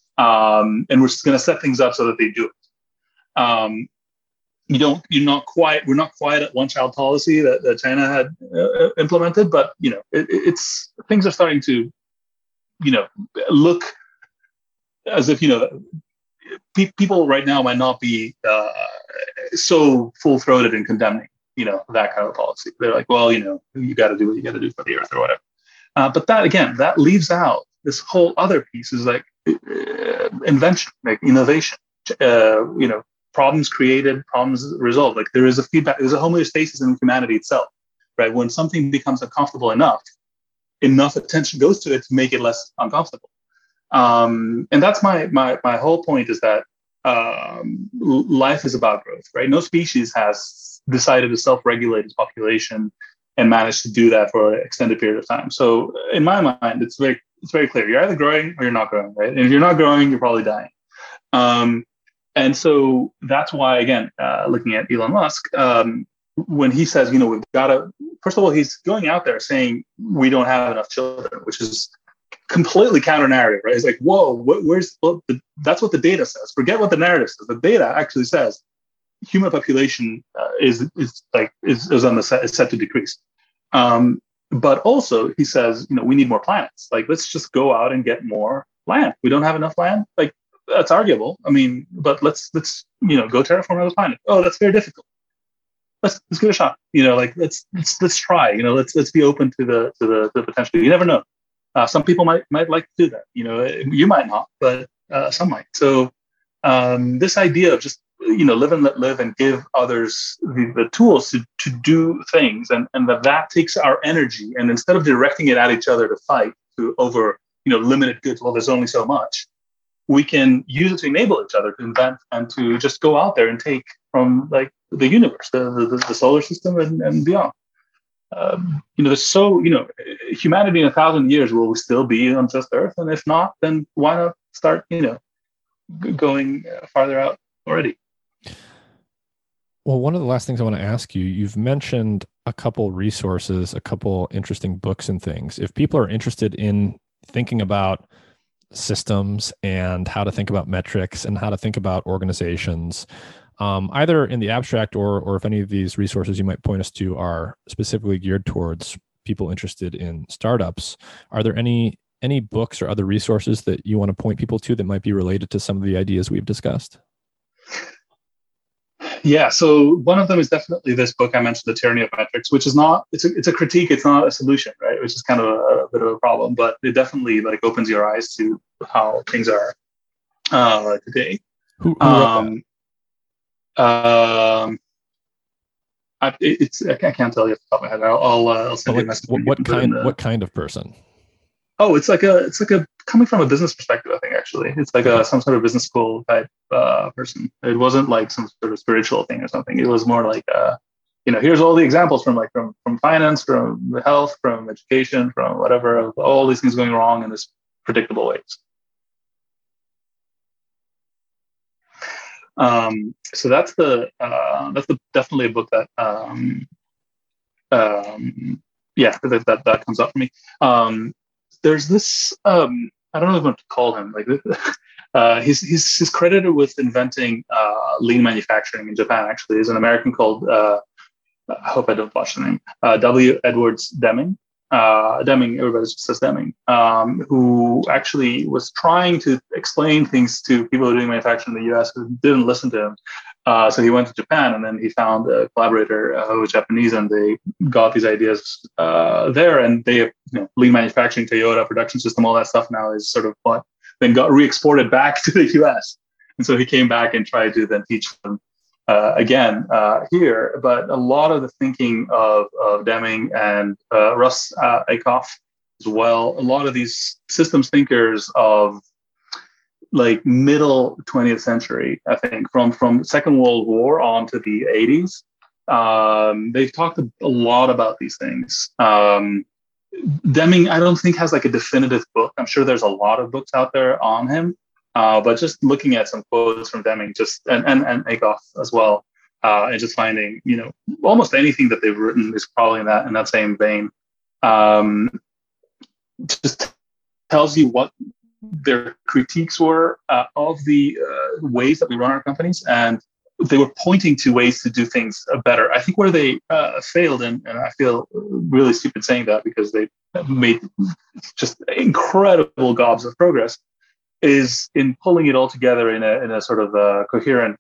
um, and we're just going to set things up so that they do it. Um, You don't, you're not quite, we're not quite at one child policy that, that China had uh, implemented, but, you know, it, it's, things are starting to, you know, look as if, you know, pe- people right now might not be uh, so full-throated in condemning, you know, that kind of policy. They're like, well, you know, you got to do what you got to do for the Earth or whatever. Uh, but that, again, that leaves out this whole other piece is like uh, invention, like innovation, uh, you know, problems created, problems resolved. Like there is a feedback, there's a homeostasis in humanity itself, right? When something becomes uncomfortable enough, enough attention goes to it to make it less uncomfortable. Um, and that's my my my whole point is that um, life is about growth, right? No species has decided to self-regulate its population and managed to do that for an extended period of time. So in my mind, it's very it's very clear. You're either growing or you're not growing, right? And if you're not growing, you're probably dying. Um, And so that's why, again, uh, looking at Elon Musk, um, when he says, you know, we've got to, first of all, he's going out there saying we don't have enough children, which is completely counter narrative, right? It's like, whoa, wh- where's, well, the, that's what the data says. Forget what the narrative says. The data actually says human population uh, is, is like, is, is on the set, is set to decrease. Um, but also he says, you know, we need more planets. Like, let's just go out and get more land. We don't have enough land. Like, that's arguable. I mean, but let's let's you know go terraform another planet. Oh, that's very difficult. Let's let's give it a shot. You know, like let's let's let's try. You know, let's let's be open to the to the, the potential. You never know. Uh, some people might might like to do that. You know, you might not, but uh, some might. So um, this idea of just you know live and let live and give others the, the tools to to do things, and and that that takes our energy, and instead of directing it at each other to fight to over you know limited goods. Well, there's only so much. We can use it to enable each other to invent and to just go out there and take from like the universe, the the, the solar system and, and beyond. Um, you know, there's so, you know, humanity in a thousand years will still be on just Earth. And if not, then why not start, you know, g- going farther out already? Well, one of the last things I want to ask you, you've mentioned a couple resources, a couple interesting books and things. If people are interested in thinking about systems and how to think about metrics and how to think about organizations, um, either in the abstract or or if any of these resources you might point us to are specifically geared towards people interested in startups, are there any any books or other resources that you want to point people to that might be related to some of the ideas we've discussed? Yeah, so one of them is definitely this book I mentioned, The Tyranny of Metrics, which is not, it's a, it's a critique, it's not a solution, right? Which is kind of a, a bit of a problem, but it definitely like opens your eyes to how things are uh, today. Who, who wrote um, that? Um, I, it's I can't tell you off the top of my head. I'll I'll, uh, I'll send like, you a message. What, what kind? The... What kind of person? Oh, it's like a it's like a coming from a business perspective. I think actually, it's like a some sort of business school type uh, person. It wasn't like some sort of spiritual thing or something. It was more like uh, you know, here's all the examples from like from from finance, from health, from education, from whatever, of all these things going wrong in this predictable ways. Um, so that's the uh, that's the definitely a book that um, um, yeah that, that that comes up for me. Um, there's this um, I don't know what to call him. Like uh, he's he's he's credited with inventing uh, lean manufacturing in Japan. Actually, there's an American called uh, I hope I don't botch the name uh, W. Edwards Deming. Uh, Deming, everybody just says Deming, um, who actually was trying to explain things to people who are doing manufacturing in the U S who didn't listen to him. Uh, so he went to Japan, and then he found a collaborator uh, who was Japanese, and they got these ideas uh, there. And they, you know, lean manufacturing, Toyota production system, all that stuff now is sort of what then got re-exported back to the U S. And so he came back and tried to then teach them Uh, again uh, here, but a lot of the thinking of, of Deming and uh, Russ uh, Aikoff as well, a lot of these systems thinkers of like middle twentieth century, I think, from, from Second World War on to the eighties, um, they've talked a lot about these things. Um, Deming, I don't think, has like a definitive book. I'm sure there's a lot of books out there on him. Uh, but just looking at some quotes from Deming, just and and, and Aikoff as well, uh, and just finding, you know, almost anything that they've written is probably in that in that same vein. Um, just tells you what their critiques were uh, of the uh, ways that we run our companies, and they were pointing to ways to do things better. I think where they uh, failed, and, and I feel really stupid saying that because they made just incredible gobs of progress, is in pulling it all together in a in a sort of a coherent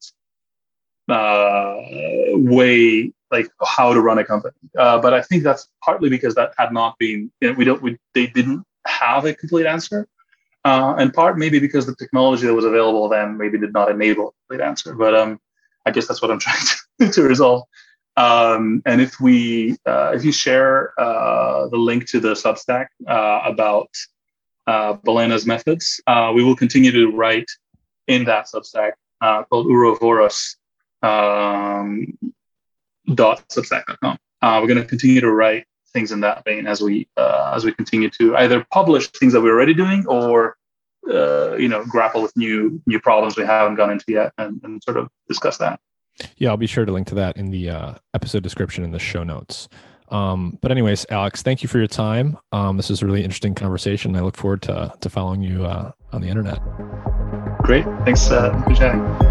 uh, way, like how to run a company. Uh, but I think that's partly because that had not been, you know, we don't we, they didn't have a complete answer, uh, and part maybe because the technology that was available then maybe did not enable a complete answer. But um, I guess that's what I'm trying to, to resolve. Um, and if we uh, if you share uh, the link to the Substack uh, about Uh, Balena's methods, uh, we will continue to write in that Substack uh, called Urovoros um, dot substack dot com. Uh, we're going to continue to write things in that vein as we uh, as we continue to either publish things that we're already doing, or uh, you know, grapple with new new problems we haven't gone into yet, and, and sort of discuss that. Yeah, I'll be sure to link to that in the uh, episode description in the show notes. Um, but anyways, Alex, thank you for your time. Um, this is a really interesting conversation. I look forward to to following you uh, on the internet. Great. Thanks uh, for chatting.